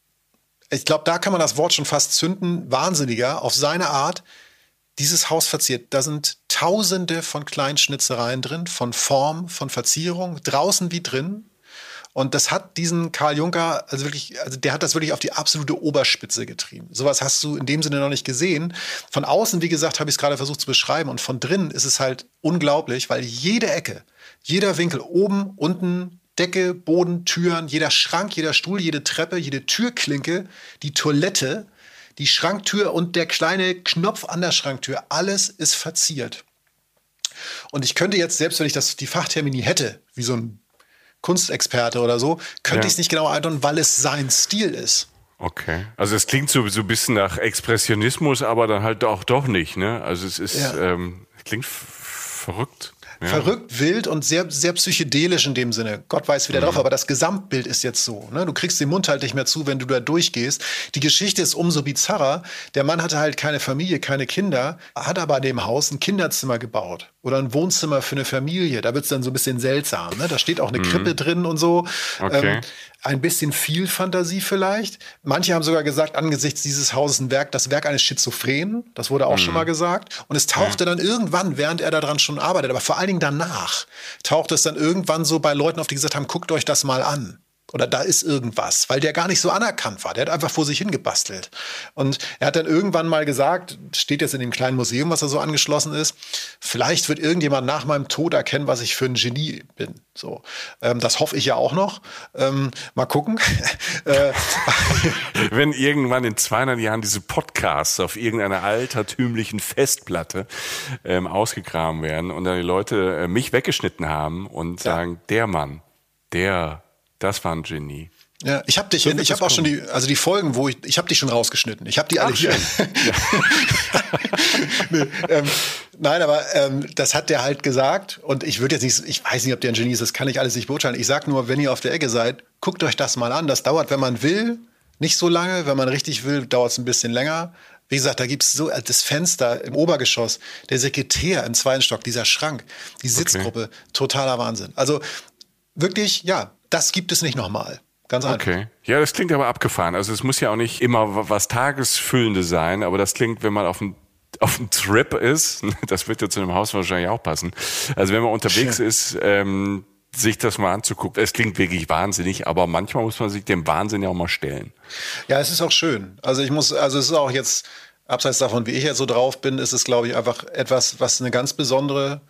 ich glaube, da kann man das Wort schon fast zünden, Wahnsinniger, auf seine Art dieses Haus verziert. Da sind tausende von kleinen Schnitzereien drin, von Form, von Verzierung, draußen wie drin. Und das hat diesen Karl Junker, also wirklich, also der hat das wirklich auf die absolute Oberspitze getrieben. Sowas hast du in dem Sinne noch nicht gesehen. Von außen, wie gesagt, habe ich es gerade versucht zu beschreiben. Und von drinnen ist es halt unglaublich, weil jede Ecke, jeder Winkel, oben, unten, Decke, Boden, Türen, jeder Schrank, jeder Stuhl, jede Treppe, jede Türklinke, die Toilette, die Schranktür und der kleine Knopf an der Schranktür, alles ist verziert. Und ich könnte jetzt, selbst wenn ich das, die Fachtermini hätte, wie so ein Kunstexperte oder so, könnte Ja. ich es nicht genau einordnen, weil es sein Stil ist. Okay. Also es klingt so, so ein bisschen nach Expressionismus, aber dann halt auch doch nicht, ne? Also es ist, Ja. ähm, klingt f- verrückt. Ja. Verrückt, wild und sehr, sehr psychedelisch in dem Sinne. Gott weiß, wie der Mhm. drauf, aber das Gesamtbild ist jetzt so. Ne? Du kriegst den Mund halt nicht mehr zu, wenn du da durchgehst. Die Geschichte ist umso bizarrer. Der Mann hatte halt keine Familie, keine Kinder, hat aber in dem Haus ein Kinderzimmer gebaut oder ein Wohnzimmer für eine Familie. Da wird es dann so ein bisschen seltsam. Ne? Da steht auch eine Krippe drin und so. Okay. Ähm, ein bisschen viel Fantasie vielleicht. Manche haben sogar gesagt, angesichts dieses Hauses ein Werk, das Werk eines Schizophrenen. Das wurde auch schon mal gesagt. Und es tauchte dann irgendwann, während er daran schon arbeitet, aber vor allen Dingen danach, tauchte es dann irgendwann so bei Leuten auf, die gesagt haben, guckt euch das mal an. Oder da ist irgendwas, weil der gar nicht so anerkannt war. Der hat einfach vor sich hingebastelt. Und er hat dann irgendwann mal gesagt, steht jetzt in dem kleinen Museum, was da so angeschlossen ist, vielleicht wird irgendjemand nach meinem Tod erkennen, was ich für ein Genie bin. So, ähm, das hoffe ich ja auch noch. Ähm, mal gucken. äh, Wenn irgendwann in zweihundert Jahren diese Podcasts auf irgendeiner altertümlichen Festplatte ähm, ausgegraben werden und dann die Leute äh, mich weggeschnitten haben und sagen, der Mann, der, das war ein Genie. Ja, ich habe dich, So wird ich das habe auch schon kommen. die, also die Folgen, wo ich, ich habe die schon rausgeschnitten. Ich habe die alle Ach, hier. schön. nee, ähm, nein, aber ähm, das hat der halt gesagt. Und ich würde jetzt nicht, ich weiß nicht, ob der ein Genie ist, das kann ich alles nicht beurteilen. Ich sag nur, wenn ihr auf der Ecke seid, guckt euch das mal an. Das dauert, wenn man will, nicht so lange. Wenn man richtig will, dauert es ein bisschen länger. Wie gesagt, da gibt's so das Fenster im Obergeschoss, der Sekretär im zweiten Stock, dieser Schrank, die Sitzgruppe, totaler Wahnsinn. Also wirklich, ja, das gibt es nicht nochmal. Ganz einfach. Okay. Ja, das klingt aber abgefahren. Also es muss ja auch nicht immer was Tagesfüllendes sein, aber das klingt, wenn man auf ein auf dem Trip ist, das wird ja zu einem Haus wahrscheinlich auch passen. Also wenn man unterwegs ist, ähm, sich das mal anzugucken. Es klingt wirklich wahnsinnig, aber manchmal muss man sich dem Wahnsinn ja auch mal stellen. Ja, es ist auch schön. Also ich muss, also es ist auch jetzt, abseits davon, wie ich jetzt so drauf bin, ist es, glaube ich, einfach etwas, was eine ganz besondere,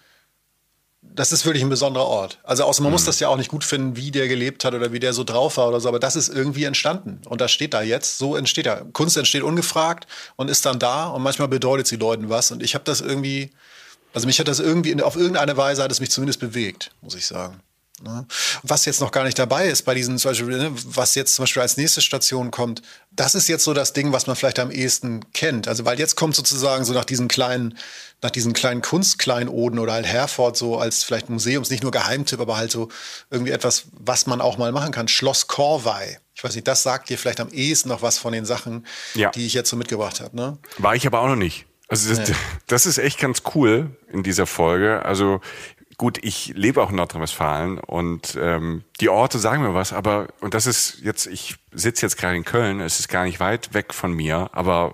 das ist wirklich ein besonderer Ort. Also außer man mhm. muss das ja auch nicht gut finden, wie der gelebt hat oder wie der so drauf war oder so, aber das ist irgendwie entstanden. Und das steht da jetzt, so entsteht da. Kunst entsteht ungefragt und ist dann da und manchmal bedeutet sie Leuten was. Und ich habe das irgendwie, also mich hat das irgendwie, auf irgendeine Weise hat es mich zumindest bewegt, muss ich sagen. Was jetzt noch gar nicht dabei ist, bei diesen, zum Beispiel, was jetzt zum Beispiel als nächste Station kommt, das ist jetzt so das Ding, was man vielleicht am ehesten kennt. Also, weil jetzt kommt sozusagen so nach diesen kleinen, nach diesen kleinen Kunstkleinodien oder halt Herford so als vielleicht Museums, nicht nur Geheimtipp, aber halt so irgendwie etwas, was man auch mal machen kann. Schloss Corvey. Ich weiß nicht, das sagt dir vielleicht am ehesten noch was von den Sachen, ja. die ich jetzt so mitgebracht habe. Ne? War ich aber auch noch nicht. Also, das, nee. das ist echt ganz cool in dieser Folge. Also, gut, ich lebe auch in Nordrhein-Westfalen und ähm, die Orte sagen mir was, aber, und das ist jetzt, ich sitze jetzt gerade in Köln, es ist gar nicht weit weg von mir, aber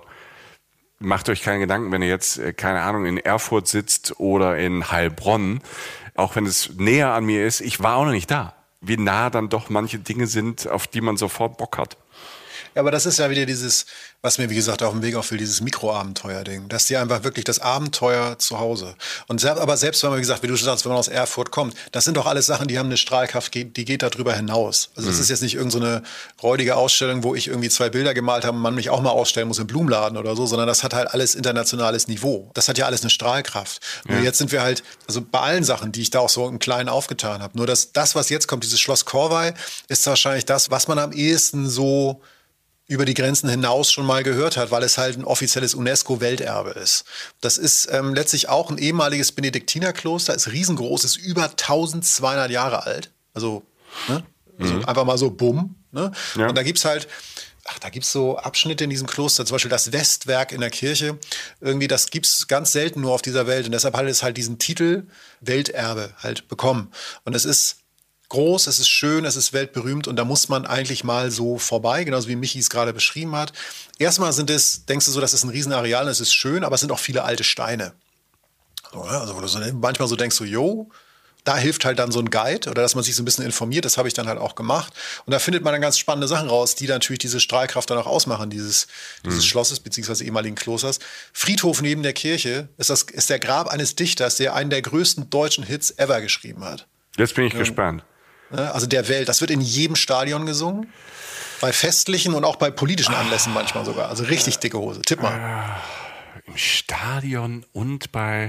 macht euch keine Gedanken, wenn ihr jetzt, keine Ahnung, in Erfurt sitzt oder in Heilbronn, auch wenn es näher an mir ist, ich war auch noch nicht da. Wie nah dann doch manche Dinge sind, auf die man sofort Bock hat. Ja, aber das ist ja wieder dieses, was mir, wie gesagt, auf dem Weg auch will, dieses Mikroabenteuer-Ding. Das ist ja einfach wirklich das Abenteuer zu Hause. Und selbst, aber selbst, wenn man, wie gesagt, wie du schon sagst, wenn man aus Erfurt kommt, das sind doch alles Sachen, die haben eine Strahlkraft, die geht darüber hinaus. Also es mhm. ist jetzt nicht irgendeine so räudige Ausstellung, wo ich irgendwie zwei Bilder gemalt habe und man mich auch mal ausstellen muss im Blumenladen oder so, sondern das hat halt alles internationales Niveau. Das hat ja alles eine Strahlkraft. Ja. Nur jetzt sind wir halt, also bei allen Sachen, die ich da auch so im Kleinen aufgetan habe, nur dass das, was jetzt kommt, dieses Schloss Corvey, ist wahrscheinlich das, was man am ehesten so über die Grenzen hinaus schon mal gehört hat, weil es halt ein offizielles UNESCO-Welterbe ist. Das ist ähm, letztlich auch ein ehemaliges Benediktinerkloster, ist riesengroß, ist über eintausendzweihundert Jahre alt. Also, ne? also mhm. einfach mal so bumm. Ne? Ja. Und da gibt's halt, ach, da gibt's so Abschnitte in diesem Kloster, zum Beispiel das Westwerk in der Kirche. Irgendwie, das gibt's ganz selten nur auf dieser Welt. Und deshalb hat es halt diesen Titel Welterbe halt bekommen. Und es ist groß, es ist schön, es ist weltberühmt und da muss man eigentlich mal so vorbei, genauso wie Michi es gerade beschrieben hat. Erstmal sind es, denkst du so, das ist ein Riesenareal und es ist schön, aber es sind auch viele alte Steine. Also wo du so manchmal so denkst, so, jo, da hilft halt dann so ein Guide oder dass man sich so ein bisschen informiert, das habe ich dann halt auch gemacht. Und da findet man dann ganz spannende Sachen raus, die natürlich diese Strahlkraft dann auch ausmachen, dieses, mhm. dieses Schlosses beziehungsweise ehemaligen Klosters. Friedhof neben der Kirche ist, das, ist der Grab eines Dichters, der einen der größten deutschen Hits ever geschrieben hat. Jetzt bin ich ähm, gespannt. Also der Welt, das wird in jedem Stadion gesungen. Bei festlichen und auch bei politischen Anlässen manchmal sogar. Also richtig dicke Hose. Tipp mal. Äh, Im Stadion und bei,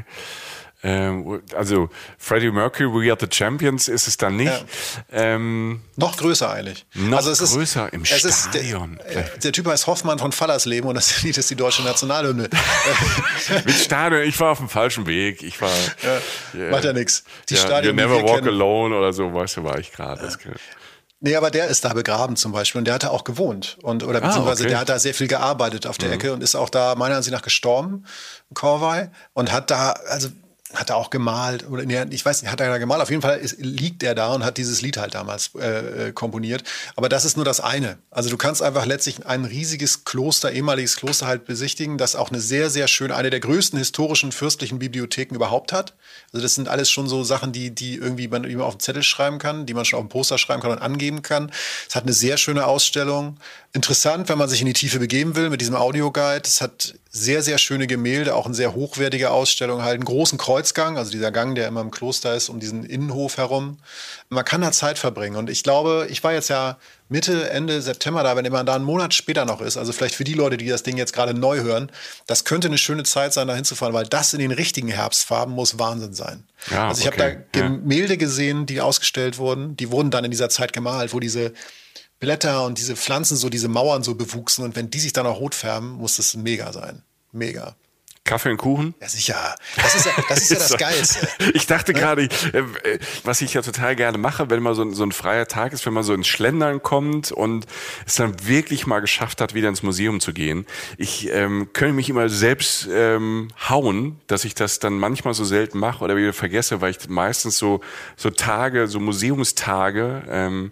ähm, also Freddie Mercury, We Are the Champions ist es dann nicht. Ja. Ähm, noch größer eigentlich. Noch also es größer ist, im es Stadion. Ist der, der Typ heißt Hoffmann von Fallersleben und das Lied ist die deutsche Nationalhymne. Mit Stadion, ich war auf dem falschen Weg. Ich war. Ja, yeah. Macht ja nichts. Die ja, Stadion, You Never Walk kennen, Alone oder so, weißt du, war ich gerade. Ja. Nee, aber der ist da begraben zum Beispiel und der hat da auch gewohnt. Und, oder beziehungsweise ah, okay. der hat da sehr viel gearbeitet auf der mhm. Ecke und ist auch da meiner Ansicht nach gestorben, Corvey, und hat da, also hat er auch gemalt, oder nee, ich weiß nicht, hat er da gemalt? Auf jeden Fall ist, liegt er da und hat dieses Lied halt damals äh, komponiert. Aber das ist nur das eine. Also du kannst einfach letztlich ein riesiges Kloster, ehemaliges Kloster halt besichtigen, das auch eine sehr, sehr schöne, eine der größten historischen fürstlichen Bibliotheken überhaupt hat. Also das sind alles schon so Sachen, die, die irgendwie man immer auf den Zettel schreiben kann, die man schon auf den Poster schreiben kann und angeben kann. Es hat eine sehr schöne Ausstellung. Interessant, wenn man sich in die Tiefe begeben will mit diesem Audioguide. Es hat sehr, sehr schöne Gemälde, auch eine sehr hochwertige Ausstellung, halt einen großen Kreuzgang, also dieser Gang, der immer im Kloster ist, um diesen Innenhof herum. Man kann da Zeit verbringen und ich glaube, ich war jetzt ja Mitte, Ende September da, wenn man da einen Monat später noch ist, also vielleicht für die Leute, die das Ding jetzt gerade neu hören, das könnte eine schöne Zeit sein, da hinzufahren, weil das in den richtigen Herbstfarben muss Wahnsinn sein. Ja, also ich okay. habe da Gemälde ja. gesehen, die ausgestellt wurden, die wurden dann in dieser Zeit gemalt, wo diese Blätter und diese Pflanzen, so diese Mauern so bewuchsen und wenn die sich dann auch rot färben, muss das mega sein. Mega. Kaffee und Kuchen? Ja, sicher. Das ist ja das, ist ja das Geilste. Ich dachte gerade, äh, was ich ja total gerne mache, wenn mal so ein, so ein freier Tag ist, wenn man so ins Schlendern kommt und es dann wirklich mal geschafft hat, wieder ins Museum zu gehen. Ich ähm, könnte mich immer selbst ähm, hauen, dass ich das dann manchmal so selten mache oder wieder vergesse, weil ich meistens so, so Tage, so Museumstage, ähm,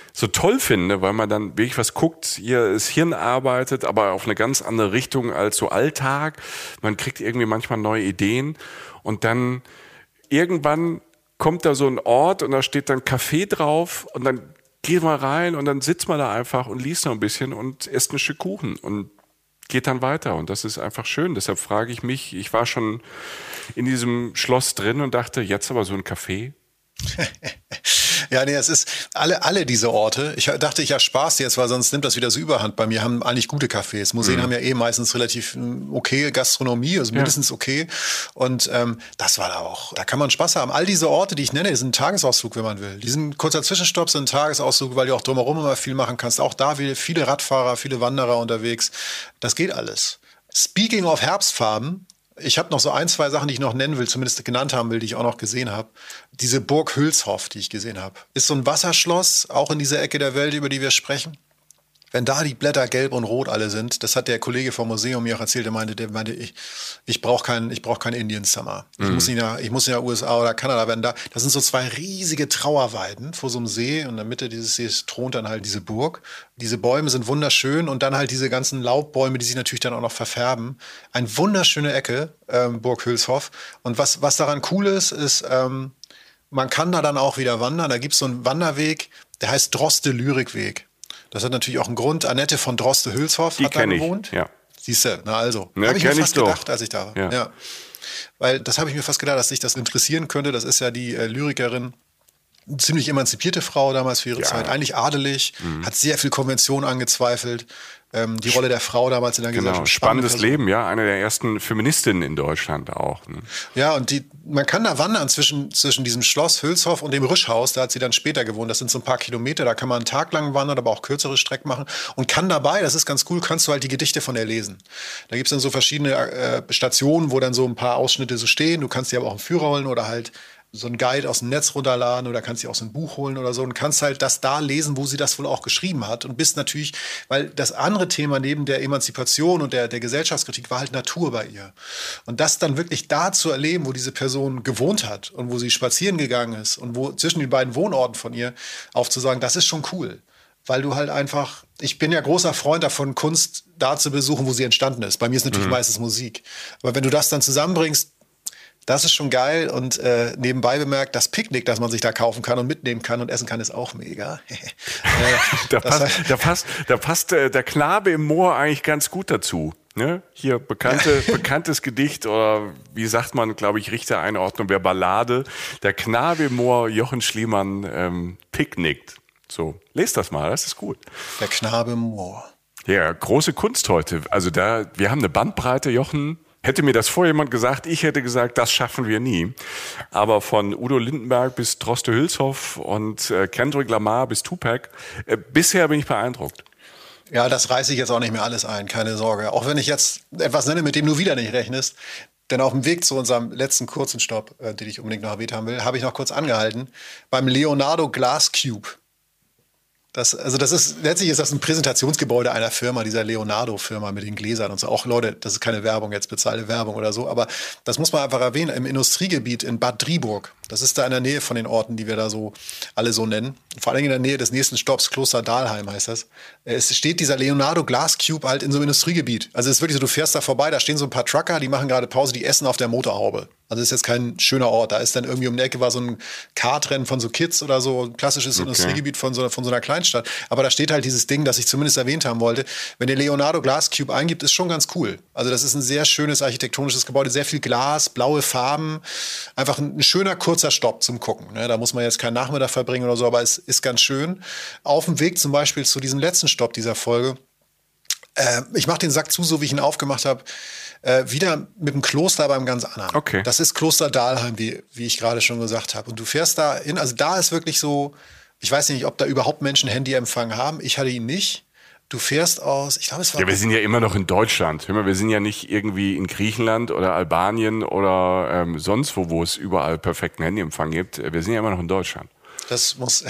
so toll finde, weil man dann wirklich was guckt, hier das Hirn arbeitet, aber auf eine ganz andere Richtung als so Alltag. Man kriegt irgendwie manchmal neue Ideen und dann irgendwann kommt da so ein Ort und da steht dann Kaffee drauf und dann geht man rein und dann sitzt man da einfach und liest noch ein bisschen und isst ein Stück Kuchen und geht dann weiter und das ist einfach schön. Deshalb frage ich mich, ich war schon in diesem Schloss drin und dachte, jetzt aber so ein Café. Ja, nee, es ist alle, alle diese Orte. Ich dachte, ich erspare es jetzt, weil sonst nimmt das wieder so Überhand. Bei mir haben eigentlich gute Cafés. Museen mhm. haben ja eh meistens relativ okay Gastronomie, also mindestens ja. okay. Und ähm, das war da auch. Da kann man Spaß haben. All diese Orte, die ich nenne, sind ein Tagesausflug, wenn man will. Die sind ein kurzer Zwischenstopp, sind ein Tagesausflug, weil du auch drumherum immer viel machen kannst. Auch da wieder viele Radfahrer, viele Wanderer unterwegs. Das geht alles. Speaking of Herbstfarben, ich habe noch so ein, zwei Sachen, die ich noch nennen will, zumindest genannt haben will, die ich auch noch gesehen habe. Diese Burg Hülshoff, die ich gesehen habe, ist so ein Wasserschloss, auch in dieser Ecke der Welt, über die wir sprechen. Wenn da die Blätter gelb und rot alle sind, das hat der Kollege vom Museum mir auch erzählt, der meinte, der meinte, ich, ich brauche kein, ich brauche kein Indian Summer. Ich mhm. muss nicht nach, ich muss nicht nach U S A oder Kanada werden da. Das sind so zwei riesige Trauerweiden vor so einem See und in der Mitte dieses Sees thront dann halt diese Burg. Diese Bäume sind wunderschön und dann halt diese ganzen Laubbäume, die sich natürlich dann auch noch verfärben. Eine wunderschöne Ecke, ähm, Burg Hülshoff. Und was, was daran cool ist, ist, ähm, man kann da dann auch wieder wandern. Da gibt es so einen Wanderweg, der heißt Droste-Lyrikweg. Das hat natürlich auch einen Grund. Annette von Droste-Hülshoff hat da gewohnt. Ja. Siehst du, na also. Ne, habe ich mir fast ich gedacht, als ich da war. Ja. Ja. Weil das habe ich mir fast gedacht, dass sich das interessieren könnte. Das ist ja die äh, Lyrikerin, eine ziemlich emanzipierte Frau damals für ihre ja. Zeit. Eigentlich adelig, mhm. hat sehr viel Konvention angezweifelt. Ähm, die Rolle der Frau damals in der genau. Gesellschaft. Spannendes Person. Leben, ja. Eine der ersten Feministinnen in Deutschland auch. Ne? Ja, und die, man kann da wandern zwischen, zwischen diesem Schloss Hülshoff und dem Rüschhaus. Da hat sie dann später gewohnt. Das sind so ein paar Kilometer. Da kann man einen Tag lang wandern, aber auch kürzere Strecken machen. Und kann dabei, das ist ganz cool, kannst du halt die Gedichte von ihr lesen. Da gibt es dann so verschiedene äh, Stationen, wo dann so ein paar Ausschnitte so stehen. Du kannst dir aber auch einen Führer holen oder halt so ein Guide aus dem Netz runterladen oder kannst dir auch so ein Buch holen oder so und kannst halt das da lesen, wo sie das wohl auch geschrieben hat und bist natürlich, weil das andere Thema neben der Emanzipation und der, der Gesellschaftskritik war halt Natur bei ihr. Und das dann wirklich da zu erleben, wo diese Person gewohnt hat und wo sie spazieren gegangen ist und wo zwischen den beiden Wohnorten von ihr aufzusagen, das ist schon cool. Weil du halt einfach, ich bin ja großer Freund davon, Kunst da zu besuchen, wo sie entstanden ist. Bei mir ist natürlich mhm. meistens Musik. Aber wenn du das dann zusammenbringst, das ist schon geil und äh, nebenbei bemerkt, das Picknick, das man sich da kaufen kann und mitnehmen kann und essen kann, ist auch mega. äh, da, passt, da passt, da passt äh, der Knabe im Moor eigentlich ganz gut dazu. Ne? Hier bekannte, ja. bekanntes Gedicht oder wie sagt man, glaube ich, richtige Einordnung, wäre Ballade. Der Knabe im Moor, Jochen Schliemann, ähm, picknickt. So, lest das mal, das ist gut. Der Knabe im Moor. Ja, große Kunst heute. Also da, wir haben eine Bandbreite, Jochen. Hätte mir das vorher jemand gesagt, ich hätte gesagt, das schaffen wir nie. Aber von Udo Lindenberg bis Droste Hülshoff und äh, Kendrick Lamar bis Tupac, äh, bisher bin ich beeindruckt. Ja, das reiße ich jetzt auch nicht mehr alles ein, keine Sorge. Auch wenn ich jetzt etwas nenne, mit dem du wieder nicht rechnest. Denn auf dem Weg zu unserem letzten kurzen Stopp, äh, den ich unbedingt noch erwähnt haben will, habe ich noch kurz angehalten, beim Leonardo Glass Cube. Das, also das ist, letztlich ist das ein Präsentationsgebäude einer Firma, dieser Leonardo-Firma mit den Gläsern und so. Auch Leute, das ist keine Werbung, jetzt bezahlte Werbung oder so, aber das muss man einfach erwähnen, im Industriegebiet in Bad Driburg. Das ist da in der Nähe von den Orten, die wir da so alle so nennen. Vor allem in der Nähe des nächsten Stopps, Kloster Dahlheim heißt das. Es steht dieser Leonardo Glass Cube halt in so einem Industriegebiet. Also es ist wirklich so, du fährst da vorbei, da stehen so ein paar Trucker, die machen gerade Pause, die essen auf der Motorhaube. Also das ist jetzt kein schöner Ort. Da ist dann irgendwie um die Ecke war so ein Kartrennen von so Kids oder so, ein klassisches okay. Industriegebiet von so, von so einer Kleinstadt. Aber da steht halt dieses Ding, das ich zumindest erwähnt haben wollte. Wenn der Leonardo Glass Cube eingibt, ist schon ganz cool. Also das ist ein sehr schönes architektonisches Gebäude, sehr viel Glas, blaue Farben. Einfach ein, ein schöner, kurzer Stopp zum Gucken. Ne? Da muss man jetzt keinen Nachmittag verbringen oder so, aber es ist ganz schön. Auf dem Weg zum Beispiel zu diesem letzten Stopp dieser Folge, äh, ich mache den Sack zu, so wie ich ihn aufgemacht habe, Äh, wieder mit dem Kloster beim ganz anderen. Okay. Das ist Kloster Dahlheim, wie, wie ich gerade schon gesagt habe. Und du fährst da hin, also da ist wirklich so, ich weiß nicht, ob da überhaupt Menschen Handyempfang haben. Ich hatte ihn nicht. Du fährst aus, ich glaube, es war... Ja, wir sind ja immer noch in Deutschland. Hör mal, wir sind ja nicht irgendwie in Griechenland oder Albanien oder ähm, sonst wo, wo es überall perfekten Handyempfang gibt. Wir sind ja immer noch in Deutschland. Das muss,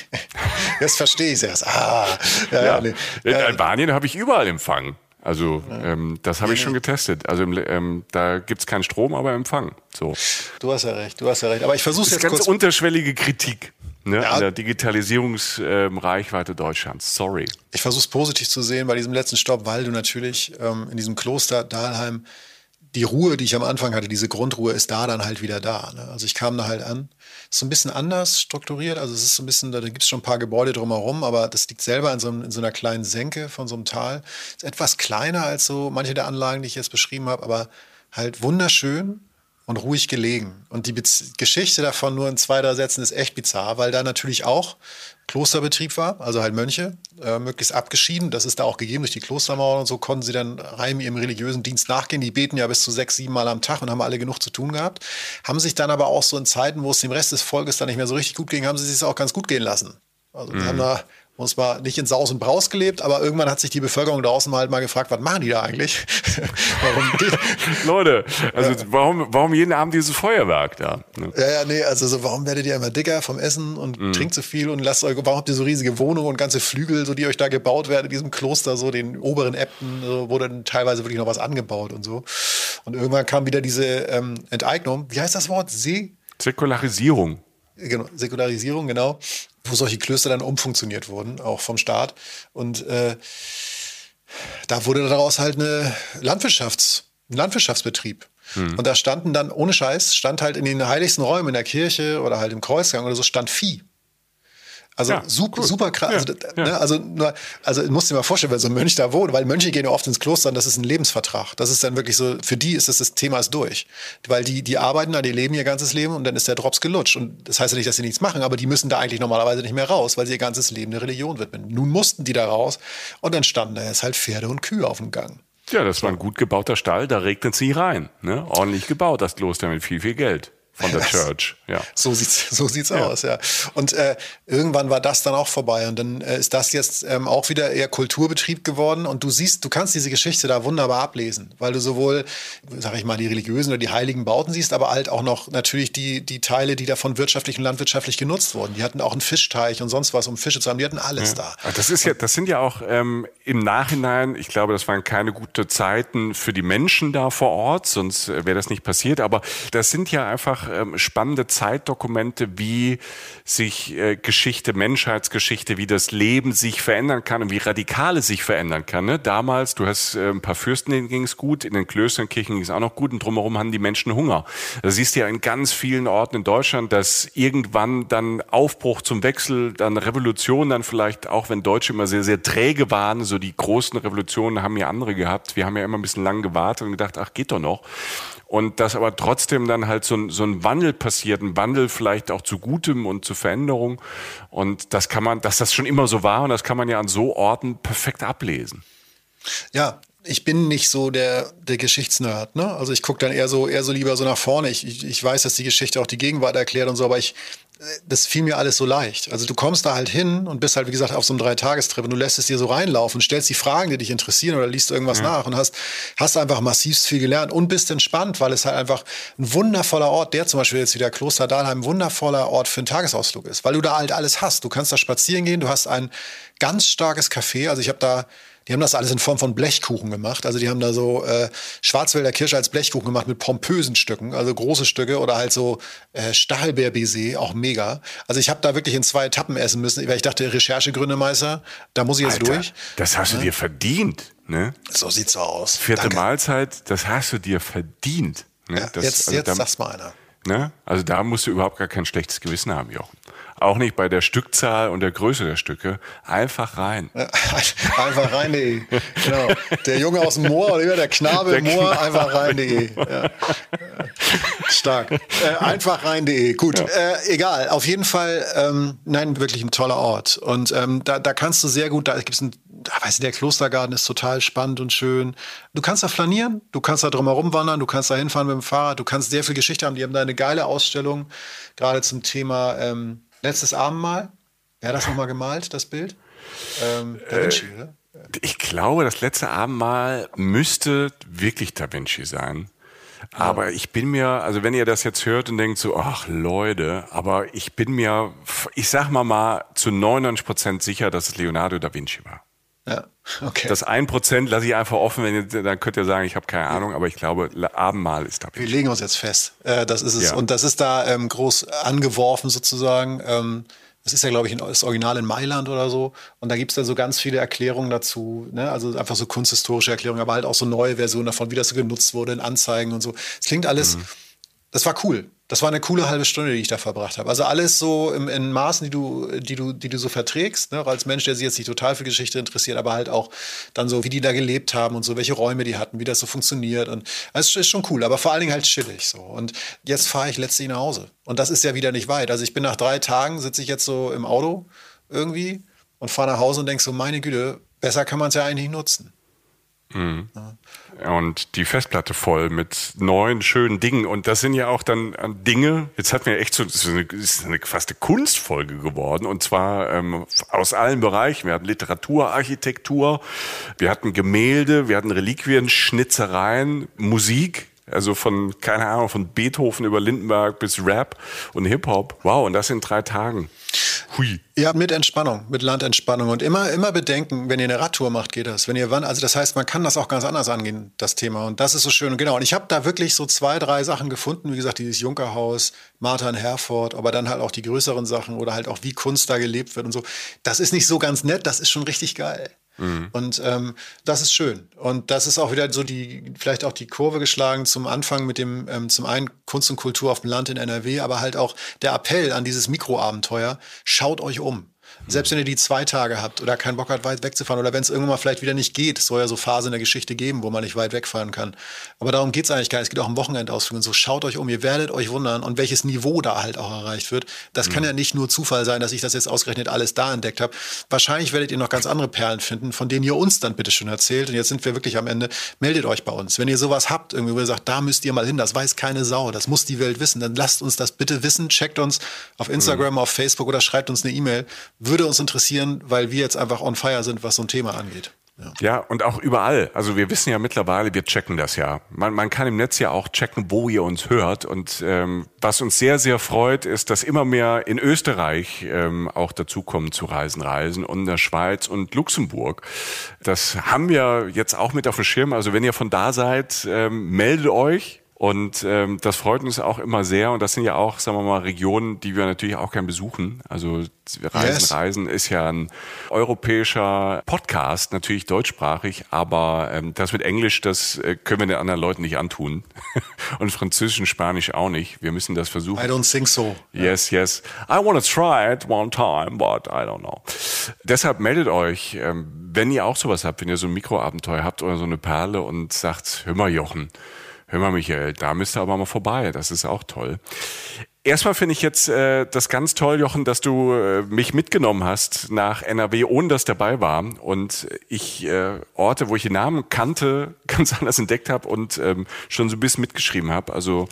das verstehe ich erst. Ah, ja, ja. Ja, nee. In äh, Albanien habe ich überall Empfang. Also ähm, das habe ich schon getestet. Also ähm, da gibt's keinen Strom, aber Empfang. So. Du hast ja recht, du hast ja recht. Aber ich versuche es jetzt ganz kurz. Unterschwellige Kritik. Ne, ja. an der Digitalisierungsreichweite ähm, Deutschlands. Sorry. Ich versuche es positiv zu sehen bei diesem letzten Stopp, weil du natürlich ähm, in diesem Kloster Dahlheim die Ruhe, die ich am Anfang hatte, diese Grundruhe ist da dann halt wieder da. Ne? Also ich kam da halt an. Ist so ein bisschen anders strukturiert. Also es ist so ein bisschen, da gibt es schon ein paar Gebäude drumherum, aber das liegt selber in so, in so einer kleinen Senke von so einem Tal. Ist etwas kleiner als so manche der Anlagen, die ich jetzt beschrieben habe, aber halt wunderschön und ruhig gelegen. Und die Bez- Geschichte davon nur in zwei, drei Sätzen ist echt bizarr, weil da natürlich auch Klosterbetrieb war, also halt Mönche, äh, möglichst abgeschieden. Das ist da auch gegeben durch die Klostermauern und so konnten sie dann rein ihrem religiösen Dienst nachgehen. Die beten ja bis zu sechs, sieben Mal am Tag und haben alle genug zu tun gehabt. Haben sich dann aber auch so in Zeiten, wo es dem Rest des Volkes dann nicht mehr so richtig gut ging, haben sie sich auch ganz gut gehen lassen. Also die mhm. haben da uns zwar nicht in Saus und Braus gelebt, aber irgendwann hat sich die Bevölkerung draußen mal halt mal gefragt, was machen die da eigentlich? warum die, Leute, also ja. warum, warum jeden Abend dieses Feuerwerk da? Ne? Ja, ja, nee, also so, warum werdet ihr immer dicker vom Essen und mm. trinkt so viel und lasst euch, warum habt ihr so riesige Wohnungen und ganze Flügel, so die euch da gebaut werden in diesem Kloster, so den oberen Äbten, so, wurde dann teilweise wirklich noch was angebaut und so. Und irgendwann kam wieder diese ähm, Enteignung, wie heißt das Wort? See? Säkularisierung. Genau, Säkularisierung, genau. Wo solche Klöster dann umfunktioniert wurden, auch vom Staat. Und äh, da wurde daraus halt eine Landwirtschafts-, ein Landwirtschaftsbetrieb. Hm. Und da standen dann, ohne Scheiß, stand halt in den heiligsten Räumen in der Kirche oder halt im Kreuzgang oder so, stand Vieh. Also ja, super, cool. super krass. Also, ja, ne, ja. also, nur, also musst du dir mal vorstellen, wenn so ein Mönch da wohnt, weil Mönche gehen ja oft ins Kloster und das ist ein Lebensvertrag. Das ist dann wirklich so, für die ist das, das Thema ist durch. Weil die, die arbeiten da, die leben ihr ganzes Leben und dann ist der Drops gelutscht. Und das heißt ja nicht, dass sie nichts machen, aber die müssen da eigentlich normalerweise nicht mehr raus, weil sie ihr ganzes Leben eine Religion widmen. Nun mussten die da raus und dann standen da jetzt halt Pferde und Kühe auf dem Gang. Ja, das war ein gut gebauter Stall, da regnet sie rein. Ne? Ordentlich gebaut, das Kloster mit viel, viel Geld. Von der Church, ja. So sieht's, so sieht's ja. aus, ja. Und äh, irgendwann war das dann auch vorbei und dann äh, ist das jetzt ähm, auch wieder eher Kulturbetrieb geworden und du siehst, du kannst diese Geschichte da wunderbar ablesen, weil du sowohl, sag ich mal, die religiösen oder die heiligen Bauten siehst, aber halt auch noch natürlich die, die Teile, die davon wirtschaftlich und landwirtschaftlich genutzt wurden. Die hatten auch einen Fischteich und sonst was, um Fische zu haben, die hatten alles ja. da. Das ist ja, das sind ja auch ähm, im Nachhinein, ich glaube, das waren keine guten Zeiten für die Menschen da vor Ort, sonst wäre das nicht passiert, aber das sind ja einfach spannende Zeitdokumente, wie sich äh, Geschichte, Menschheitsgeschichte, wie das Leben sich verändern kann und wie radikal es sich verändern kann. Ne? Damals, du hast äh, ein paar Fürsten, denen ging es gut, in den Klöstern, Kirchen ging es auch noch gut und drumherum haben die Menschen Hunger. Da siehst du ja in ganz vielen Orten in Deutschland, dass irgendwann dann Aufbruch zum Wechsel, dann Revolution, dann vielleicht auch, wenn Deutsche immer sehr, sehr träge waren, so die großen Revolutionen haben ja andere gehabt. Wir haben ja immer ein bisschen lang gewartet und gedacht, ach, geht doch noch. Und dass aber trotzdem dann halt so ein, so ein Wandel passiert, ein Wandel vielleicht auch zu Gutem und zu Veränderung. Und das kann man, dass das schon immer so war und das kann man ja an so Orten perfekt ablesen. Ja, ich bin nicht so der, der Geschichtsnerd, ne? Also ich gucke dann eher so, eher so lieber so nach vorne. Ich, ich, ich weiß, dass die Geschichte auch die Gegenwart erklärt und so, aber ich, das fiel mir alles so leicht. Also du kommst da halt hin und bist halt, wie gesagt, auf so einem Dreitagestrip und du lässt es dir so reinlaufen, stellst die Fragen, die dich interessieren oder liest irgendwas ja. nach und hast, hast einfach massivst viel gelernt und bist entspannt, weil es halt einfach ein wundervoller Ort, der zum Beispiel jetzt wieder Kloster Dahlheim, ein wundervoller Ort für einen Tagesausflug ist, weil du da halt alles hast. Du kannst da spazieren gehen, du hast ein ganz starkes Café, also ich habe da Die haben das alles in Form von Blechkuchen gemacht. Also die haben da so äh, Schwarzwälder Kirsche als Blechkuchen gemacht mit pompösen Stücken, also große Stücke oder halt so äh, Stachelbeer-Baiser, auch mega. Also ich habe da wirklich in zwei Etappen essen müssen, weil ich dachte, Recherchegründe, Meister, da muss ich jetzt Alter, durch. Das hast du ja. dir verdient, ne? So sieht's aus. Vierte Danke. Mahlzeit, das hast du dir verdient. Ne? Ja, das, jetzt also jetzt da, sag's mal einer. Ne? Also da musst du überhaupt gar kein schlechtes Gewissen haben, Jochen. Auch nicht bei der Stückzahl und der Größe der Stücke. Einfach rein. Ja, einfach rein.de. Genau. Der Junge aus dem Moor oder der Knabe der im Moor, Knabe. einfach rein.de. Ja. Stark. Äh, einfach rein.de. Gut, ja. äh, egal. Auf jeden Fall, ähm, nein, wirklich ein toller Ort. Und ähm, da, da kannst du sehr gut, da gibt's ein, weiß ich, der Klostergarten ist total spannend und schön. Du kannst da flanieren, du kannst da drumherum wandern, du kannst da hinfahren mit dem Fahrrad, du kannst sehr viel Geschichte haben. Die haben da eine geile Ausstellung, gerade zum Thema ähm, Letztes Abendmahl. Wer hat das nochmal gemalt, das Bild? Ähm, Da Vinci, äh, oder? Ich glaube, das letzte Abendmahl müsste wirklich Da Vinci sein. Aber ich bin mir, also wenn ihr das jetzt hört und denkt so, ach Leute, aber ich bin mir, ich sag mal mal, zu neunundneunzig Prozent sicher, dass es Leonardo da Vinci war. Ja, okay. Das ein Prozent lasse ich einfach offen, wenn ihr, dann könnt ihr sagen, ich habe keine Ahnung, aber ich glaube, Abendmahl ist da Vinci. Wir legen uns jetzt fest. Äh, das ist es. Ja. Und das ist da ähm, groß angeworfen sozusagen. Ähm, Das ist ja, glaube ich, das Original in Mailand oder so. Und da gibt es dann so ganz viele Erklärungen dazu. Ne? Also einfach so kunsthistorische Erklärungen, aber halt auch so neue Versionen davon, wie das so genutzt wurde in Anzeigen und so. Es klingt alles, mhm. das war cool. Das war eine coole halbe Stunde, die ich da verbracht habe. Also alles so im, in Maßen, die du, die du, die du so verträgst, ne? Auch als Mensch, der sich jetzt nicht total für Geschichte interessiert, aber halt auch dann so, wie die da gelebt haben und so, welche Räume die hatten, wie das so funktioniert. Und das ist schon cool, aber vor allen Dingen halt chillig so. Und jetzt fahre ich letztlich nach Hause. Und das ist ja wieder nicht weit. Also ich bin nach drei Tagen, sitze ich jetzt so im Auto irgendwie und fahre nach Hause und denke so, meine Güte, besser kann man es ja eigentlich nutzen. Mhm. Ja. Und die Festplatte voll mit neuen, schönen Dingen. Und das sind ja auch dann Dinge, jetzt hatten wir echt so, das ist eine, das ist eine fast eine Kunstfolge geworden. Und zwar ähm, aus allen Bereichen. Wir hatten Literatur, Architektur, wir hatten Gemälde, wir hatten Reliquien, Schnitzereien, Musik. Also von, keine Ahnung, von Beethoven über Lindenberg bis Rap und Hip-Hop. Wow, und das in drei Tagen. Hui. Ja, mit Entspannung, mit Landentspannung. Und immer, immer bedenken, wenn ihr eine Radtour macht, geht das. Wenn ihr wann, also das heißt, man kann das auch ganz anders angehen, das Thema. Und das ist so schön. Und genau. Und ich habe da wirklich so zwei, drei Sachen gefunden. Wie gesagt, dieses Junkerhaus, Martha in Herford, aber dann halt auch die größeren Sachen oder halt auch wie Kunst da gelebt wird und so. Das ist nicht so ganz nett, das ist schon richtig geil. Mhm. Und ähm, das ist schön. Und das ist auch wieder so die, vielleicht auch die Kurve geschlagen zum Anfang mit dem, ähm, zum einen Kunst und Kultur auf dem Land in N R W, aber halt auch der Appell an dieses Mikroabenteuer. Schaut euch um. Selbst wenn ihr die zwei Tage habt oder keinen Bock habt, weit wegzufahren oder wenn es irgendwann mal vielleicht wieder nicht geht, es soll ja so Phasen in der Geschichte geben, wo man nicht weit wegfahren kann. Aber darum geht es eigentlich gar nicht. Es geht auch um Wochenendausflüge und so. Schaut euch um, ihr werdet euch wundern und welches Niveau da halt auch erreicht wird. Das mhm. kann ja nicht nur Zufall sein, dass ich das jetzt ausgerechnet alles da entdeckt habe. Wahrscheinlich werdet ihr noch ganz andere Perlen finden, von denen ihr uns dann bitte schon erzählt. Und jetzt sind wir wirklich am Ende. Meldet euch bei uns. Wenn ihr sowas habt, irgendwie, wo ihr sagt, da müsst ihr mal hin, das weiß keine Sau, das muss die Welt wissen, dann lasst uns das bitte wissen. Checkt uns auf Instagram, mhm. auf Facebook oder schreibt uns eine E-Mail. Würde uns interessieren, weil wir jetzt einfach on fire sind, was so ein Thema angeht. Ja. ja, und auch überall. Also wir wissen ja mittlerweile, wir checken das ja. Man, man kann im Netz ja auch checken, wo ihr uns hört. Und ähm, was uns sehr, sehr freut, ist, dass immer mehr in Österreich ähm, auch dazukommen zu Reisen, Reisen und in der Schweiz und Luxemburg. Das haben wir jetzt auch mit auf dem Schirm. Also wenn ihr von da seid, ähm, meldet euch. Und ähm, das freut uns auch immer sehr. Und das sind ja auch, sagen wir mal, Regionen, die wir natürlich auch gern besuchen. Also Reisen, yes. Reisen ist ja ein europäischer Podcast, natürlich deutschsprachig. Aber ähm, das mit Englisch, das äh, können wir den anderen Leuten nicht antun. Und Französisch und Spanisch auch nicht. Wir müssen das versuchen. I don't think so. Yes, yes. I want to try it one time, but I don't know. Deshalb meldet euch, ähm, wenn ihr auch sowas habt, wenn ihr so ein Mikroabenteuer habt oder so eine Perle und sagt, hör mal Jochen, hör mal, Michael, da müsst ihr aber mal vorbei. Das ist auch toll. Erstmal finde ich jetzt äh, das ganz toll, Jochen, dass du äh, mich mitgenommen hast nach N R W, ohne dass ich dabei war. Und ich äh, Orte, wo ich den Namen kannte, ganz anders entdeckt habe und ähm, schon so ein bisschen mitgeschrieben habe. Also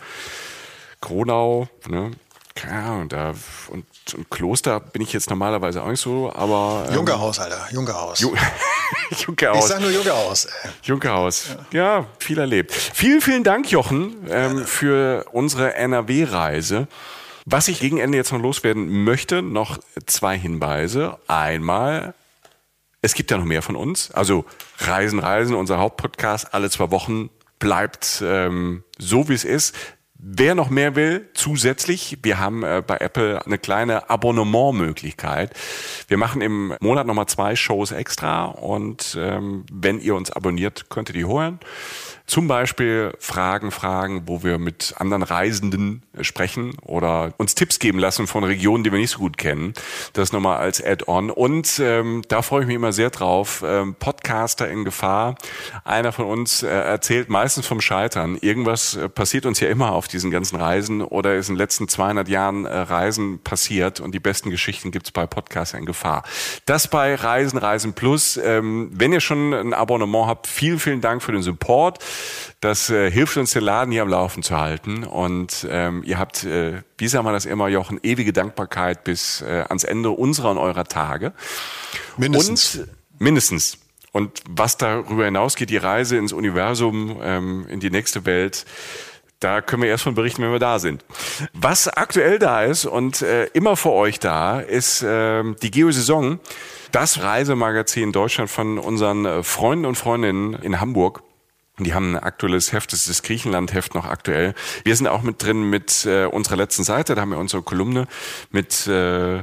Gronau, ne? Ja, und, da, und, und Kloster bin ich jetzt normalerweise auch nicht so, aber... Ähm, Junkerhaus, Alter, Junkerhaus. Ju- Junkerhaus. Ich sag nur Junkerhaus. Ey. Junkerhaus, ja. ja, viel erlebt. Vielen, vielen Dank, Jochen, ähm, für unsere N R W-Reise. Was ich gegen Ende jetzt noch loswerden möchte, noch zwei Hinweise. Einmal, es gibt ja noch mehr von uns, also Reisen, Reisen, unser Hauptpodcast, alle zwei Wochen bleibt ähm, so, wie es ist. Wer noch mehr will, zusätzlich, wir haben äh, bei Apple eine kleine Abonnementmöglichkeit. Wir machen im Monat nochmal zwei Shows extra und ähm, wenn ihr uns abonniert, könnt ihr die hören. Zum Beispiel Fragen, Fragen, wo wir mit anderen Reisenden sprechen oder uns Tipps geben lassen von Regionen, die wir nicht so gut kennen. Das nochmal als Add-on. Und ähm, da freue ich mich immer sehr drauf. Ähm, Podcaster in Gefahr. Einer von uns äh, erzählt meistens vom Scheitern. Irgendwas äh, passiert uns ja immer auf diesen ganzen Reisen oder ist in den letzten zweihundert Jahren äh, Reisen passiert. Und die besten Geschichten gibt's bei Podcaster in Gefahr. Das bei Reisen, Reisen Plus. Ähm, wenn ihr schon ein Abonnement habt, vielen, vielen Dank für den Support. Das äh, hilft uns, den Laden hier am Laufen zu halten. Und ähm, ihr habt, äh, wie sagen wir das immer, Jochen, ewige Dankbarkeit bis äh, ans Ende unserer und eurer Tage. Mindestens. Und, mindestens. Und was darüber hinausgeht, die Reise ins Universum, ähm, in die nächste Welt, da können wir erst von berichten, wenn wir da sind. Was aktuell da ist und äh, immer für euch da, ist äh, die Geo-Saison, das Reisemagazin Deutschland von unseren äh, Freunden und Freundinnen in Hamburg. Die haben ein aktuelles Heft, das ist das Griechenland-Heft noch aktuell. Wir sind auch mit drin mit äh, unserer letzten Seite, da haben wir unsere Kolumne mit äh,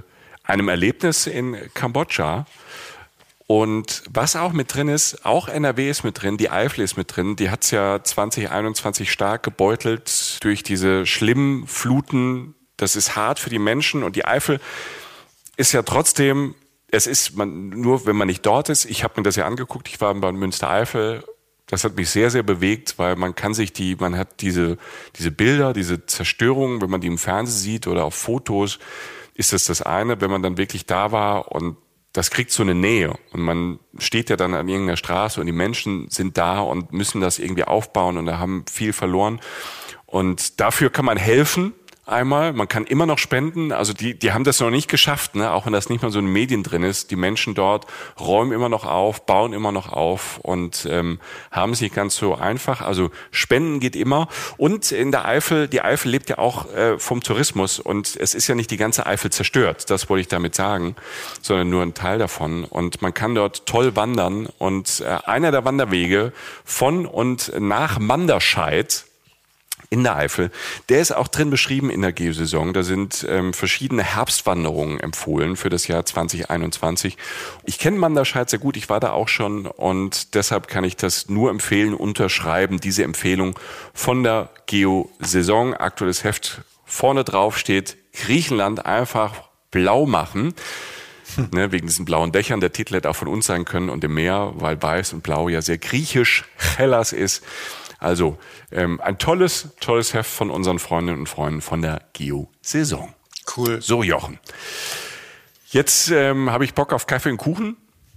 einem Erlebnis in Kambodscha. Und was auch mit drin ist, auch N R W ist mit drin, die Eifel ist mit drin. Die hat es ja zwanzig einundzwanzig stark gebeutelt durch diese schlimmen Fluten. Das ist hart für die Menschen. Und die Eifel ist ja trotzdem, es ist man nur, wenn man nicht dort ist. Ich habe mir das ja angeguckt. Ich war in Münstereifel. Das hat mich sehr, sehr bewegt, weil man kann sich die, man hat diese, diese Bilder, diese Zerstörungen, wenn man die im Fernsehen sieht oder auf Fotos, ist das das eine. Wenn man dann wirklich da war und das kriegt so eine Nähe und man steht ja dann an irgendeiner Straße und die Menschen sind da und müssen das irgendwie aufbauen und da haben viel verloren und dafür kann man helfen. Einmal, man kann immer noch spenden, also die die haben das noch nicht geschafft, ne? Auch wenn das nicht mal so in den Medien drin ist. Die Menschen dort räumen immer noch auf, bauen immer noch auf und ähm, haben es nicht ganz so einfach. Also spenden geht immer. Und in der Eifel, die Eifel lebt ja auch äh, vom Tourismus und es ist ja nicht die ganze Eifel zerstört, das wollte ich damit sagen, sondern nur ein Teil davon. Und man kann dort toll wandern und äh, einer der Wanderwege von und nach Manderscheid in der Eifel, der ist auch drin beschrieben in der Geosaison. Da sind ähm, verschiedene Herbstwanderungen empfohlen für das Jahr zwanzig einundzwanzig. Ich kenne Manderscheid sehr gut, ich war da auch schon und deshalb kann ich das nur empfehlen, unterschreiben, diese Empfehlung von der Geosaison. Aktuelles Heft, vorne drauf steht, Griechenland einfach blau machen. Hm. Ne, wegen diesen blauen Dächern. Der Titel hätte auch von uns sein können und dem Meer, weil weiß und blau ja sehr griechisch, Hellas ist. Also ähm, ein tolles, tolles Heft von unseren Freundinnen und Freunden von der Geo-Saison. Cool. So, Jochen. Jetzt ähm, habe ich Bock auf Kaffee und Kuchen.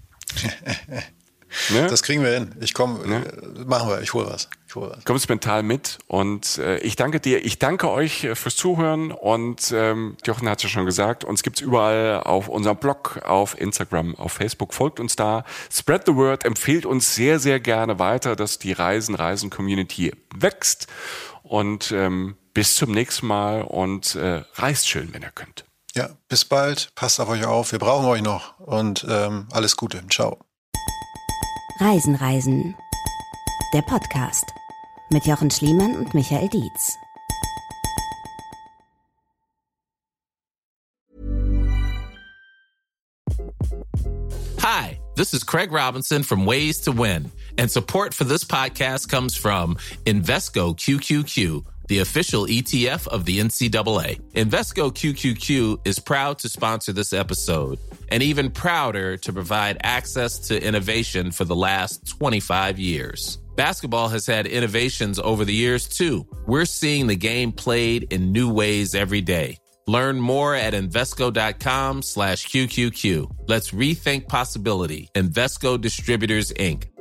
Ne? Das kriegen wir hin. Ich komme, ne? äh, machen wir, ich hole was. Ich hol was. Kommst mental mit und äh, ich danke dir. Ich danke euch äh, fürs Zuhören und ähm, Jochen hat es ja schon gesagt, uns gibt's überall auf unserem Blog, auf Instagram, auf Facebook. Folgt uns da, spread the word, empfehlt uns sehr, sehr gerne weiter, dass die Reisen, Reisen-Community wächst und ähm, bis zum nächsten Mal und äh, reist schön, wenn ihr könnt. Ja, bis bald, passt auf euch auf, wir brauchen euch noch und ähm, alles Gute. Ciao. Reisen, Reisen. Der Podcast mit Jochen Schliemann und Michael Dietz. Hi, this is Craig Robinson from Ways to Win, and support for this podcast comes from Invesco Q Q Q, the official E T F of the N C double A. Invesco Q Q Q is proud to sponsor this episode, and even prouder to provide access to innovation for the last twenty-five years. Basketball has had innovations over the years, too. We're seeing the game played in new ways every day. Learn more at Invesco.com slash QQQ. Let's rethink possibility. Invesco Distributors, Incorporated.